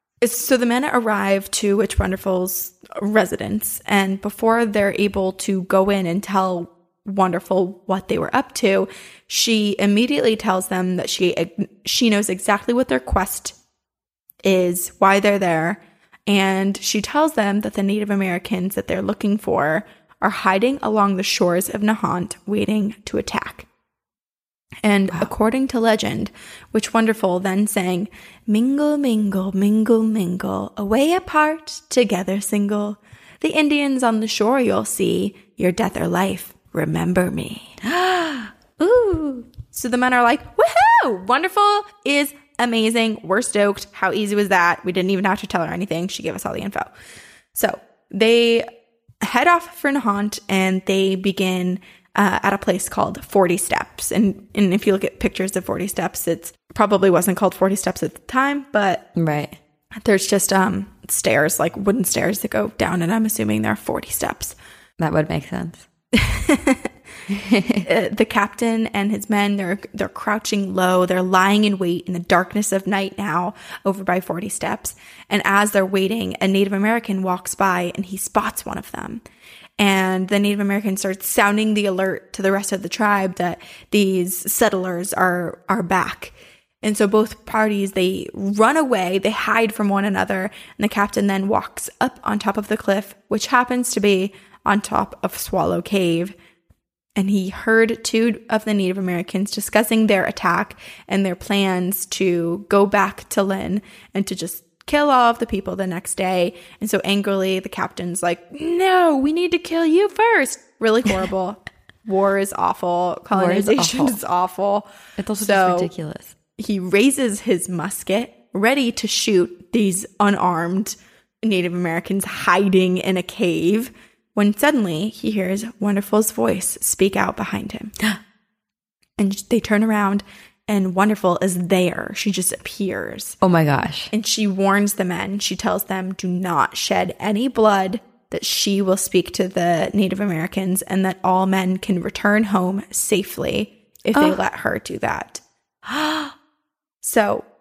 So the men arrive to Witch Wonderful's residence, and before they're able to go in and tell Wonderful what they were up to, she immediately tells them that she she knows exactly what their quest is, why they're there, and she tells them that the Native Americans that they're looking for are hiding along the shores of Nahant, waiting to attack. And wow. according to legend, Witch Wonderful then sang, "Mingle, mingle, mingle, mingle, away apart, together single. The Indians on the shore you'll see, your death or life, remember me." Ooh. So the men are like, woohoo! Wonderful is amazing. We're stoked. How easy was that? We didn't even have to tell her anything. She gave us all the info. So they head off for Nahant, and they begin uh, at a place called forty Steps. And, and if you look at pictures of forty Steps, it probably wasn't called forty Steps at the time, but right. there's just um stairs, like wooden stairs that go down, and I'm assuming there are forty steps. That would make sense. The captain and his men, they're they're crouching low. They're lying in wait in the darkness of night now over by forty Steps. And as they're waiting, a Native American walks by and he spots one of them. And the Native American starts sounding the alert to the rest of the tribe that these settlers are are back. And so both parties, they run away, they hide from one another, and the captain then walks up on top of the cliff, which happens to be on top of Swallow Cave. And he heard two of the Native Americans discussing their attack and their plans to go back to Lynn and to just kill all of the people the next day. And so angrily, the captain's like, no, we need to kill you first. Really horrible. War is awful. Colonization War is awful. is awful. It's also so just ridiculous. He raises his musket, ready to shoot these unarmed Native Americans hiding in a cave, when suddenly he hears Wonderful's voice speak out behind him. And they turn around, and Wonderful is there. She just appears. Oh my gosh. And she warns the men. She tells them, do not shed any blood, that she will speak to the Native Americans, and that all men can return home safely if they oh. let her do that. So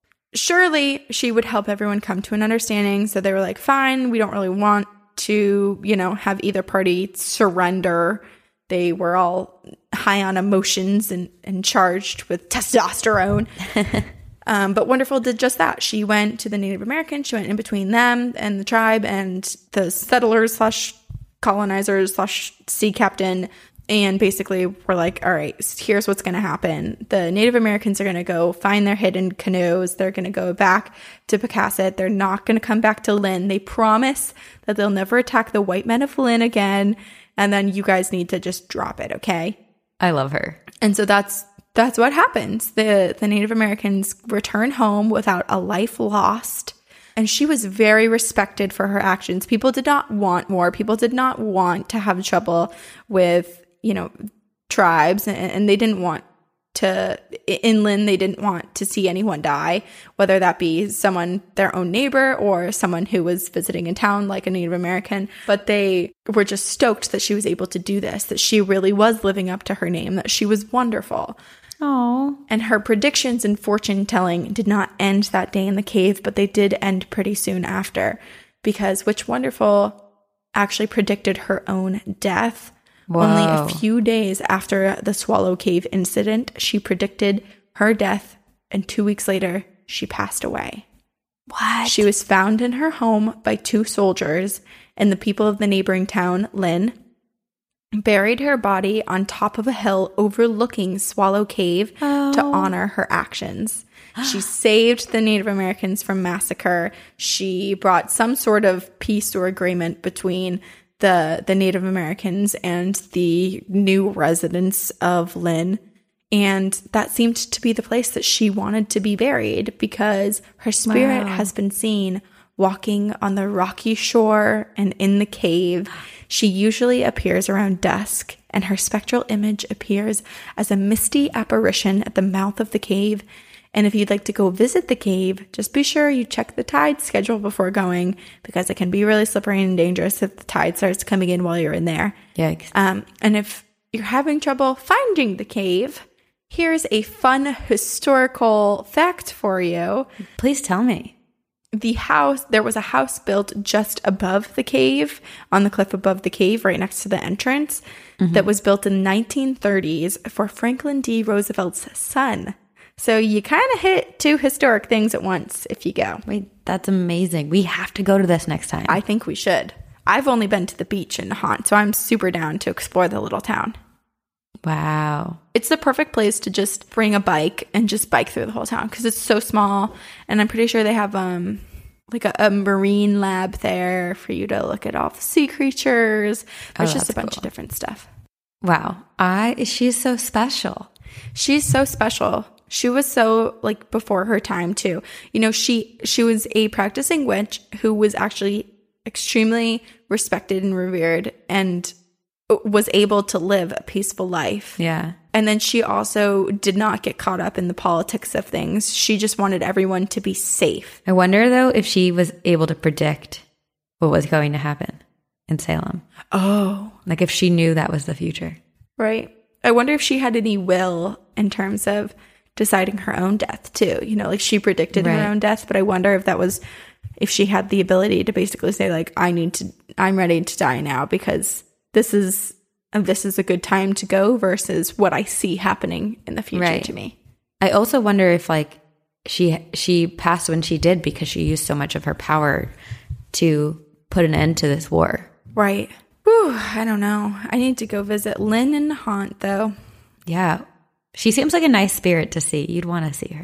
surely she would help everyone come to an understanding. So they were like, fine, we don't really want to, you know, have either party surrender. They were all high on emotions and, and charged with testosterone. um, but Wonderful did just that. She went to the Native Americans. She went in between them and the tribe and the settlers slash colonizers slash sea captain. And basically we're like, all right, here's what's going to happen. The Native Americans are going to go find their hidden canoes. They're going to go back to Pocasset. They're not going to come back to Lynn. They promise that they'll never attack the white men of Lynn again. And then you guys need to just drop it, okay? I love her. And so that's that's what happens. The the Native Americans return home without a life lost. And she was very respected for her actions. People did not want war. People did not want to have trouble with, you know, tribes. And, and they didn't want to, inland, they didn't want to see anyone die, whether that be someone, their own neighbor, or someone who was visiting in town like a Native American. But they were just stoked that she was able to do this, that she really was living up to her name, that she was wonderful. Oh. And her predictions and fortune telling did not end that day in the cave, but they did end pretty soon after, because Witch Wonderful actually predicted her own death. Whoa. Only a few days after the Swallow Cave incident, she predicted her death, and two weeks later, she passed away. What? She was found in her home by two soldiers, and the people of the neighboring town, Lynn, buried her body on top of a hill overlooking Swallow Cave oh. to honor her actions. She saved the Native Americans from massacre. She brought some sort of peace or agreement between the the Native Americans and the new residents of Lynn. And that seemed to be the place that she wanted to be buried, because her spirit wow. has been seen walking on the rocky shore and in the cave. She usually appears around dusk, and her spectral image appears as a misty apparition at the mouth of the cave. And if you'd like to go visit the cave, just be sure you check the tide schedule before going, because it can be really slippery and dangerous if the tide starts coming in while you're in there. Yikes. Um, and if you're having trouble finding the cave, here's a fun historical fact for you. Please tell me. The house, there was a house built just above the cave, on the cliff above the cave, right next to the entrance, mm-hmm. that was built in the nineteen thirties for Franklin D. Roosevelt's son. So you kind of hit two historic things at once if you go. Wait, that's amazing. We have to go to this next time. I think we should. I've only been to the beach in Nahant, so I'm super down to explore the little town. Wow. It's the perfect place to just bring a bike and just bike through the whole town, because it's so small. And I'm pretty sure they have um like a, a marine lab there for you to look at all the sea creatures. There's oh, just a bunch cool. of different stuff. Wow. I she's so special. She's so special. She was so, like, before her time, too. You know, she she was a practicing witch who was actually extremely respected and revered, and was able to live a peaceful life. Yeah. And then she also did not get caught up in the politics of things. She just wanted everyone to be safe. I wonder, though, if she was able to predict what was going to happen in Salem. Oh. Like, if she knew that was the future. Right. I wonder if she had any will in terms of deciding her own death, too. You know, like, she predicted right. her own death, but I wonder if that was, if she had the ability to basically say, like, I need to, I'm ready to die now, because this is this is a good time to go, versus what I see happening in the future right. to me. I also wonder if, like, she she passed when she did because she used so much of her power to put an end to this war. Right. Whew, I don't know. I need to go visit Lynn and Nahant, though. Yeah. She seems like a nice spirit to see. You'd want to see her.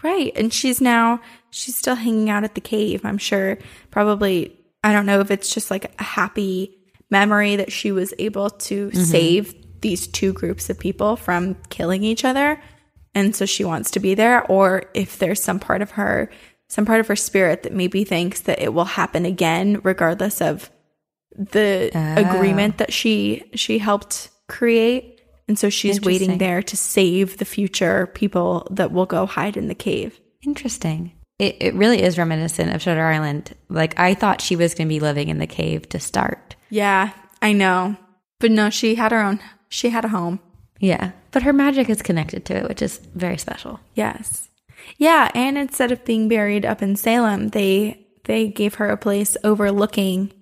Right. And she's now, she's still hanging out at the cave. I'm sure probably, I don't know if it's just like a happy memory that she was able to mm-hmm. save these two groups of people from killing each other. And so she wants to be there, or if there's some part of her, some part of her spirit that maybe thinks that it will happen again, regardless of the oh. agreement that she, she helped create. And so she's waiting there to save the future people that will go hide in the cave. Interesting. It, it really is reminiscent of Shutter Island. Like, I thought she was going to be living in the cave to start. Yeah, I know. But no, she had her own, she had a home. Yeah, but her magic is connected to it, which is very special. Yes. Yeah, and instead of being buried up in Salem, they they gave her a place overlooking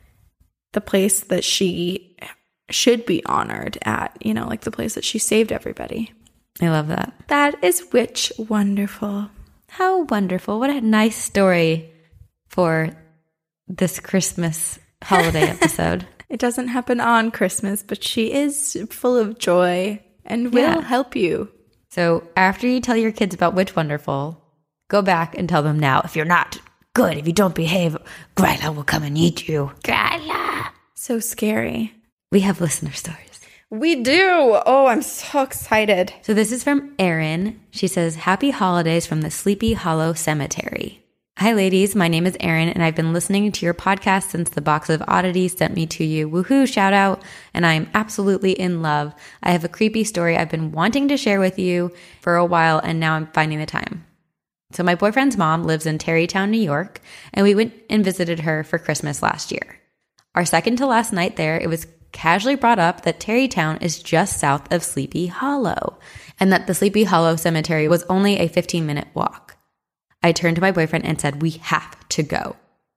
the place that she should be honored at, you know, like the place that she saved everybody. I love that. That is witch wonderful. How wonderful. What a nice story for this Christmas holiday episode. It doesn't happen on Christmas, but she is full of joy and will yeah. help you. So after you tell your kids about Witch Wonderful, go back and tell them now, if you're not good, if you don't behave, Gryla will come and eat you. Gryla. So scary. We have listener stories. We do. Oh, I'm so excited. So this is from Erin. She says, happy holidays from the Sleepy Hollow Cemetery. Hi, ladies. My name is Erin, and I've been listening to your podcast since the box of oddities sent me to you. Woohoo, shout out. And I am absolutely in love. I have a creepy story I've been wanting to share with you for a while, and now I'm finding the time. So my boyfriend's mom lives in Tarrytown, New York, and we went and visited her for Christmas last year. Our second to last night there, it was casually brought up that Tarrytown is just south of Sleepy Hollow, and that the Sleepy Hollow Cemetery was only a fifteen minute walk. I turned to my boyfriend and said, we have to go.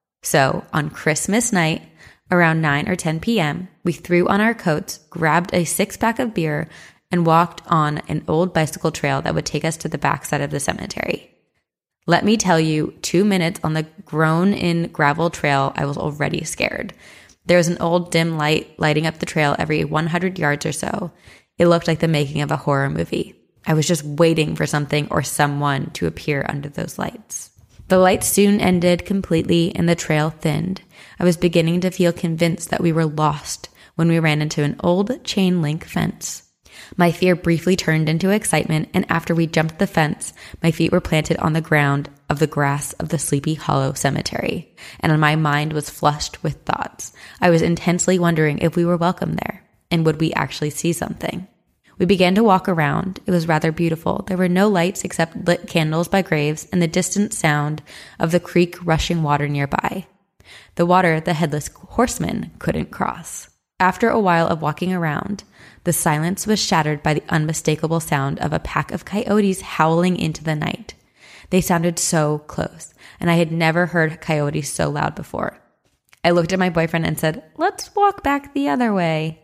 So on Christmas night, around nine or ten p.m., we threw on our coats, grabbed a six pack of beer, and walked on an old bicycle trail that would take us to the backside of the cemetery. Let me tell you, two minutes on the grown-in gravel trail, I was already scared. There was an old dim light lighting up the trail every one hundred yards or so. It looked like the making of a horror movie. I was just waiting for something or someone to appear under those lights. The lights soon ended completely and the trail thinned. I was beginning to feel convinced that we were lost when we ran into an old chain link fence. My fear briefly turned into excitement, and after we jumped the fence, my feet were planted on the ground of the grass of the Sleepy Hollow Cemetery, and my mind was flushed with thoughts. I was intensely wondering if we were welcome there, and would we actually see something. We began to walk around. It was rather beautiful. There were no lights except lit candles by graves and the distant sound of the creek rushing water nearby. The water the headless horseman couldn't cross. After a while of walking around, the silence was shattered by the unmistakable sound of a pack of coyotes howling into the night. They sounded so close, and I had never heard coyotes so loud before. I looked at my boyfriend and said, let's walk back the other way.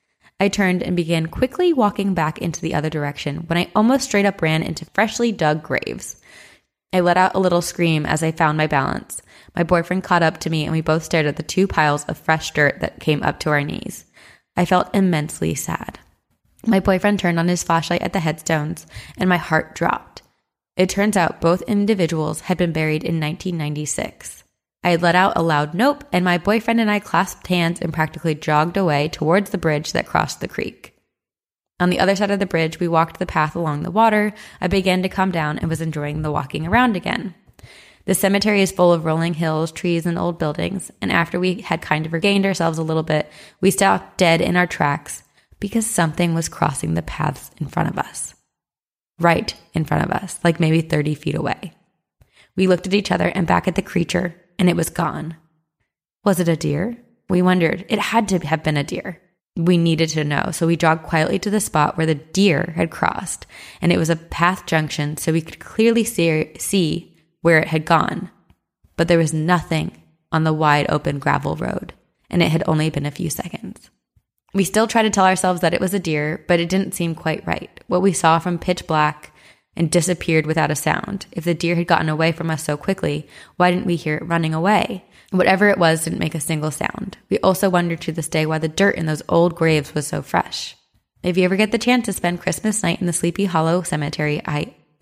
I turned and began quickly walking back into the other direction when I almost straight up ran into freshly dug graves. I let out a little scream as I found my balance. My boyfriend caught up to me and we both stared at the two piles of fresh dirt that came up to our knees. I felt immensely sad. My boyfriend turned on his flashlight at the headstones and my heart dropped. It turns out both individuals had been buried in nineteen ninety-six. I had let out a loud nope, and my boyfriend and I clasped hands and practically jogged away towards the bridge that crossed the creek. On the other side of the bridge, we walked the path along the water. I began to calm down and was enjoying the walking around again. The cemetery is full of rolling hills, trees, and old buildings, and after we had kind of regained ourselves a little bit, we stopped dead in our tracks because something was crossing the paths in front of us. Right in front of us, like maybe thirty feet away. We looked at each other and back at the creature, and it was gone. Was it a deer? We wondered. It had to have been a deer. We needed to know, so we jogged quietly to the spot where the deer had crossed, and it was a path junction, so we could clearly see, see where it had gone. But there was nothing on the wide open gravel road, and it had only been a few seconds. We still tried to tell ourselves that it was a deer, but it didn't seem quite right. What we saw from pitch black and disappeared without a sound. If the deer had gotten away from us so quickly, why didn't we hear it running away? Whatever it was didn't make a single sound. We also wondered to this day why the dirt in those old graves was so fresh. If you ever get the chance to spend Christmas night in the Sleepy Hollow Cemetery, I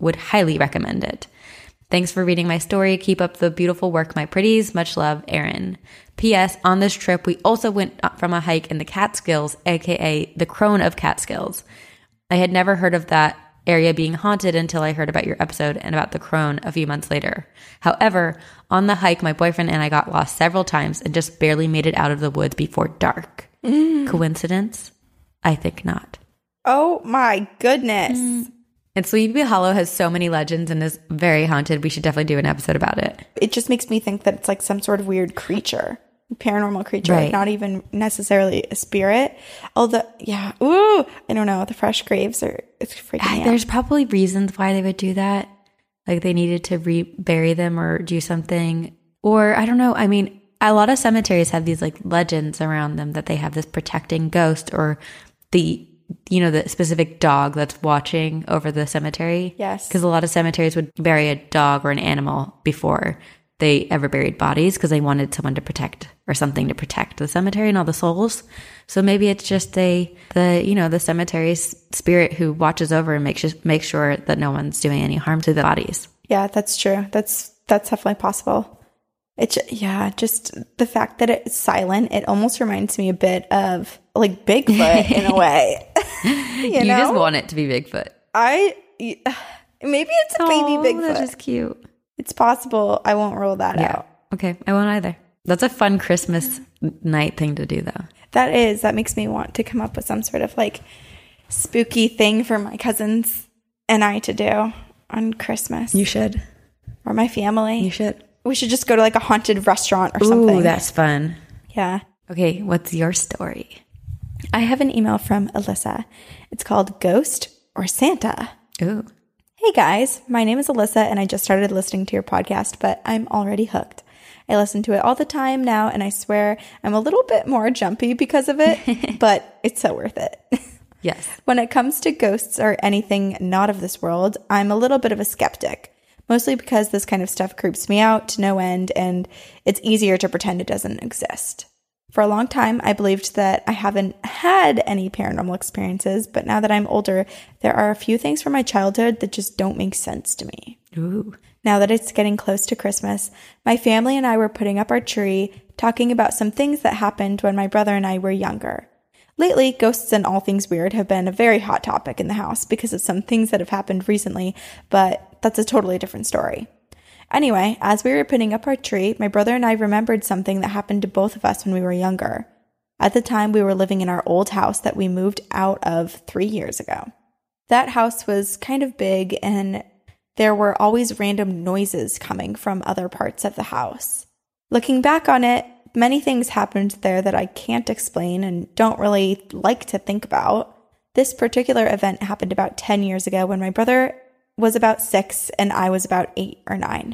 would highly recommend it. Thanks for reading my story. Keep up the beautiful work, my pretties. Much love, Erin. P S. On this trip, we also went from a hike in the Catskills, aka the Crone of Catskills. I had never heard of that area being haunted until I heard about your episode and about the Crone a few months later. However, on the hike, my boyfriend and I got lost several times and just barely made it out of the woods before dark. Mm. Coincidence? I think not. Oh my goodness. Mm. And Sleepy Hollow has so many legends and is very haunted. We should definitely do an episode about it. It just makes me think that it's like some sort of weird creature, paranormal creature, right. like not even necessarily a spirit. Although, yeah, ooh, I don't know. The fresh graves are it's freaking me out. There's probably reasons why they would do that. Like they needed to rebury them or do something. Or I don't know. I mean, a lot of cemeteries have these like legends around them that they have this protecting ghost or the you know, the specific dog that's watching over the cemetery. Yes. Because a lot of cemeteries would bury a dog or an animal before they ever buried bodies because they wanted someone to protect or something to protect the cemetery and all the souls. So maybe it's just they, the, you know, the cemetery's spirit who watches over and makes, makes sure that no one's doing any harm to the bodies. Yeah, that's true. That's, that's definitely possible. It's, yeah, just the fact that it's silent, it almost reminds me a bit of like Bigfoot in a way. you, you know? just want it to be Bigfoot. I, maybe it's a baby oh, Bigfoot. That is cute. It's possible. I won't rule that yeah. out. Okay, I won't either. That's a fun Christmas night thing to do though. That is. That makes me want to come up with some sort of like spooky thing for my cousins and I to do on Christmas. You should. Or my family. You should. We should just go to like a haunted restaurant or something. Ooh, that's fun. Yeah. Okay, what's your story? I have an email from Alyssa. It's called Ghost or Santa. Ooh. Hey guys, my name is Alyssa and I just started listening to your podcast, but I'm already hooked. I listen to it all the time now and I swear I'm a little bit more jumpy because of it, but it's so worth it. Yes. When it comes to ghosts or anything not of this world, I'm a little bit of a skeptic. Mostly because this kind of stuff creeps me out to no end and it's easier to pretend it doesn't exist. For a long time, I believed that I haven't had any paranormal experiences, but now that I'm older, there are a few things from my childhood that just don't make sense to me. Ooh. Now that it's getting close to Christmas, my family and I were putting up our tree, talking about some things that happened when my brother and I were younger. Lately, ghosts and all things weird have been a very hot topic in the house because of some things that have happened recently, but that's a totally different story. Anyway, as we were putting up our tree, my brother and I remembered something that happened to both of us when we were younger. At the time, we were living in our old house that we moved out of three years ago. That house was kind of big, and there were always random noises coming from other parts of the house. Looking back on it, many things happened there that I can't explain and don't really like to think about. This particular event happened about ten years ago when my brother was about six and I was about eight or nine.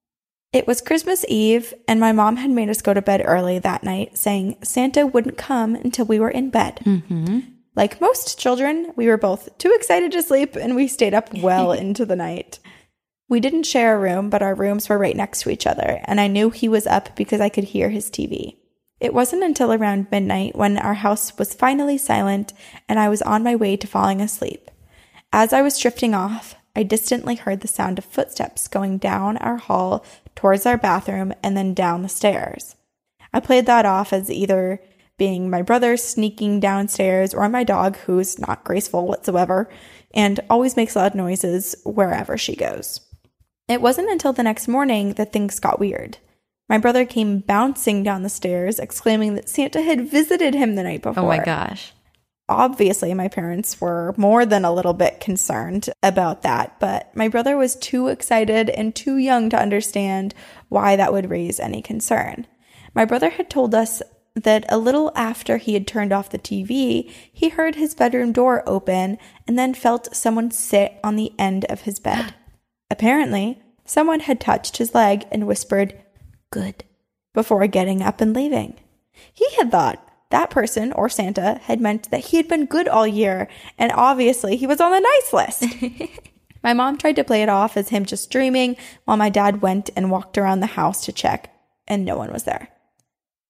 It was Christmas Eve, and my mom had made us go to bed early that night, saying Santa wouldn't come until we were in bed. Mm-hmm. Like most children, we were both too excited to sleep, and we stayed up well into the night. We didn't share a room, but our rooms were right next to each other, and I knew he was up because I could hear his T V. It wasn't until around midnight when our house was finally silent, and I was on my way to falling asleep. As I was drifting off, I distantly heard the sound of footsteps going down our hall towards our bathroom and then down the stairs. I played that off as either being my brother sneaking downstairs or my dog, who's not graceful whatsoever and always makes loud noises wherever she goes. It wasn't until the next morning that things got weird. My brother came bouncing down the stairs, exclaiming that Santa had visited him the night before. Oh my gosh. Obviously, my parents were more than a little bit concerned about that, but my brother was too excited and too young to understand why that would raise any concern. My brother had told us that a little after he had turned off the T V, he heard his bedroom door open and then felt someone sit on the end of his bed. Apparently, someone had touched his leg and whispered, "Good," before getting up and leaving. He had thought that person, or Santa, had meant that he had been good all year, and obviously he was on the nice list. My mom tried to play it off as him just dreaming, while my dad went and walked around the house to check, and no one was there.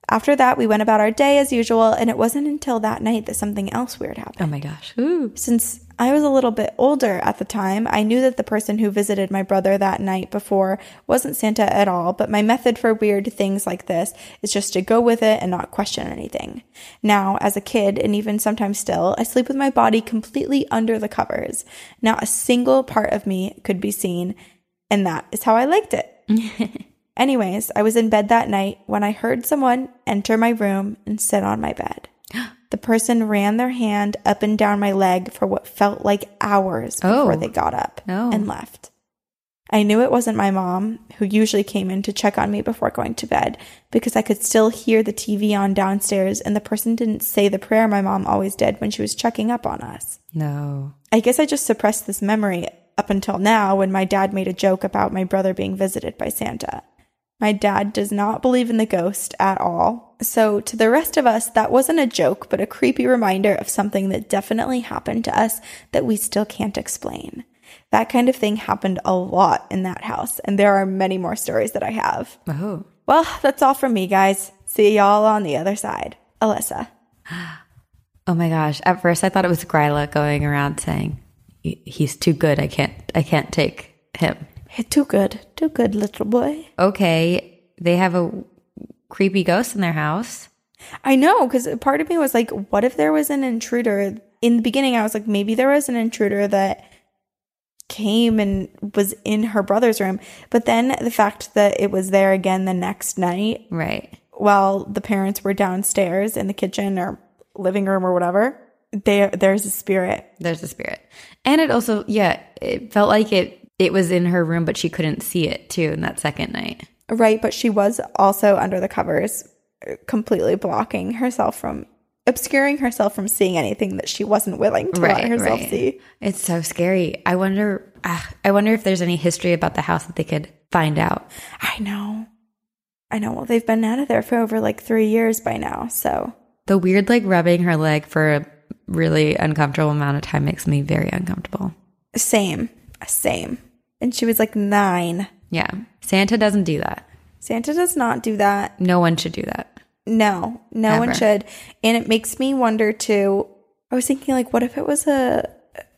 After that, we went about our day as usual, and it wasn't until that night that something else weird happened. Oh my gosh. Ooh. Since I was a little bit older at the time, I knew that the person who visited my brother that night before wasn't Santa at all, but my method for weird things like this is just to go with it and not question anything. Now, as a kid, and even sometimes still, I sleep with my body completely under the covers. Not a single part of me could be seen, and that is how I liked it. Anyways, I was in bed that night when I heard someone enter my room and sit on my bed. The person ran their hand up and down my leg for what felt like hours before oh. they got up oh. and left. I knew it wasn't my mom, who usually came in to check on me before going to bed, because I could still hear the T V on downstairs, and the person didn't say the prayer my mom always did when she was checking up on us. No. I guess I just suppressed this memory up until now when my dad made a joke about my brother being visited by Santa. My dad does not believe in the ghost at all. So to the rest of us, that wasn't a joke, but a creepy reminder of something that definitely happened to us that we still can't explain. That kind of thing happened a lot in that house, and there are many more stories that I have. Oh. Well, that's all from me, guys. See y'all on the other side. Alyssa. Oh my gosh. At first I thought it was Gryla going around saying, he's too good. I can't, I can't take him. Too good. Too good, little boy. Okay. They have a creepy ghost in their house. I know, because part of me was like, what if there was an intruder? In the beginning, I was like, maybe there was an intruder that came and was in her brother's room. But then the fact that it was there again the next night. Right. While the parents were downstairs in the kitchen or living room or whatever, there there's a spirit. There's a spirit. And it also, yeah, it felt like it it was in her room, but she couldn't see it too in that second night. Right, but she was also under the covers, completely blocking herself from, obscuring herself from seeing anything that she wasn't willing to right, let herself right. see. It's so scary. I wonder, uh, I wonder if there's any history about the house that they could find out. I know. I know. Well, they've been out of there for over like three years by now, so. The weird, like, rubbing her leg for a really uncomfortable amount of time makes me very uncomfortable. Same. Same. And she was like nine. Yeah. Santa doesn't do that. Santa does not do that. No one should do that. No. No Ever. one should. And it makes me wonder, too. I was thinking, like, what if it was a,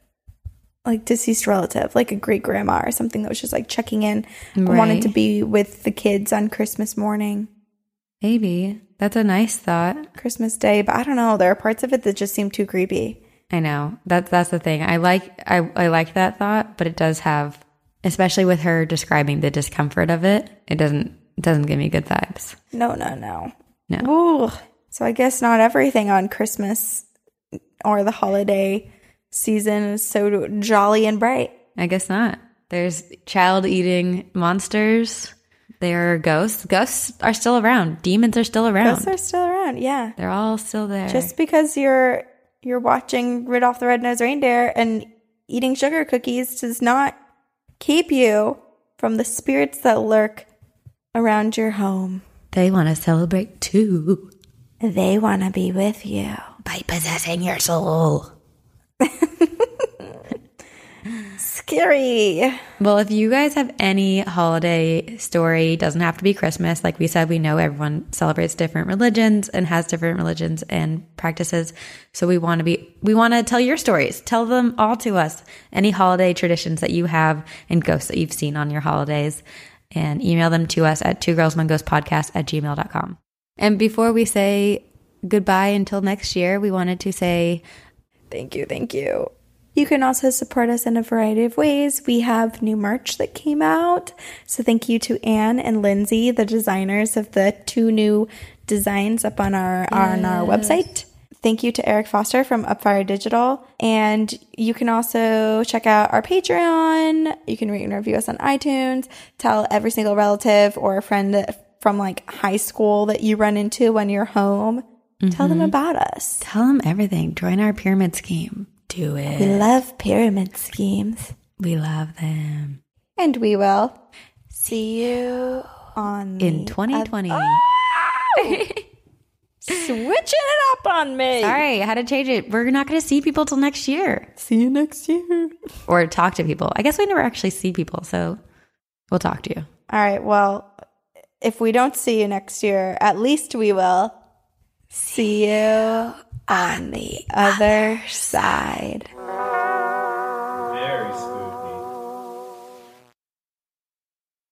like, deceased relative, like a great-grandma or something that was just, like, checking in and right. wanted to be with the kids on Christmas morning. Maybe. That's a nice thought. Christmas Day. But I don't know. There are parts of it that just seem too creepy. I know. That's, that's the thing. I like, I, I like that thought, but it does have... Especially with her describing the discomfort of it, it doesn't it doesn't give me good vibes. No, no, no. No. Ooh. So I guess not everything on Christmas or the holiday season is so jolly and bright. I guess not. There's child-eating monsters. There are ghosts. Ghosts are still around. Demons are still around. Ghosts are still around, yeah. They're all still there. Just because you're you're watching Rudolph the Red-Nosed Reindeer and eating sugar cookies does not keep you from the spirits that lurk around your home. They want to celebrate too. They want to be with you. By possessing your soul. Scary. Well, if you guys have any holiday story, doesn't have to be Christmas. Like we said, we know everyone celebrates different religions and has different religions and practices. So we want to be, we want to tell your stories. Tell them all to us. Any holiday traditions that you have and ghosts that you've seen on your holidays, and email them to us at two girls one ghost podcast at gmail dot com. And before we say goodbye until next year, we wanted to say thank you. Thank you. You can also support us in a variety of ways. We have new merch that came out. So thank you to Anne and Lindsay, the designers of the two new designs up on our, yes. on our website. Thank you to Eric Foster from Upfire Digital. And you can also check out our Patreon. You can rate and review us on iTunes. Tell every single relative or a friend that, from like high school that you run into when you're home. Mm-hmm. Tell them about us. Tell them everything. Join our pyramid scheme. Do it. We love pyramid schemes. We love them. And we will see you on in twenty twenty. Oh! Switching it up on me. Sorry, I had to change it. We're not going to see people till next year. See you next year. Or talk to people. I guess we never actually see people, so we'll talk to you. All right, well, if we don't see you next year, at least we will see you on the other side.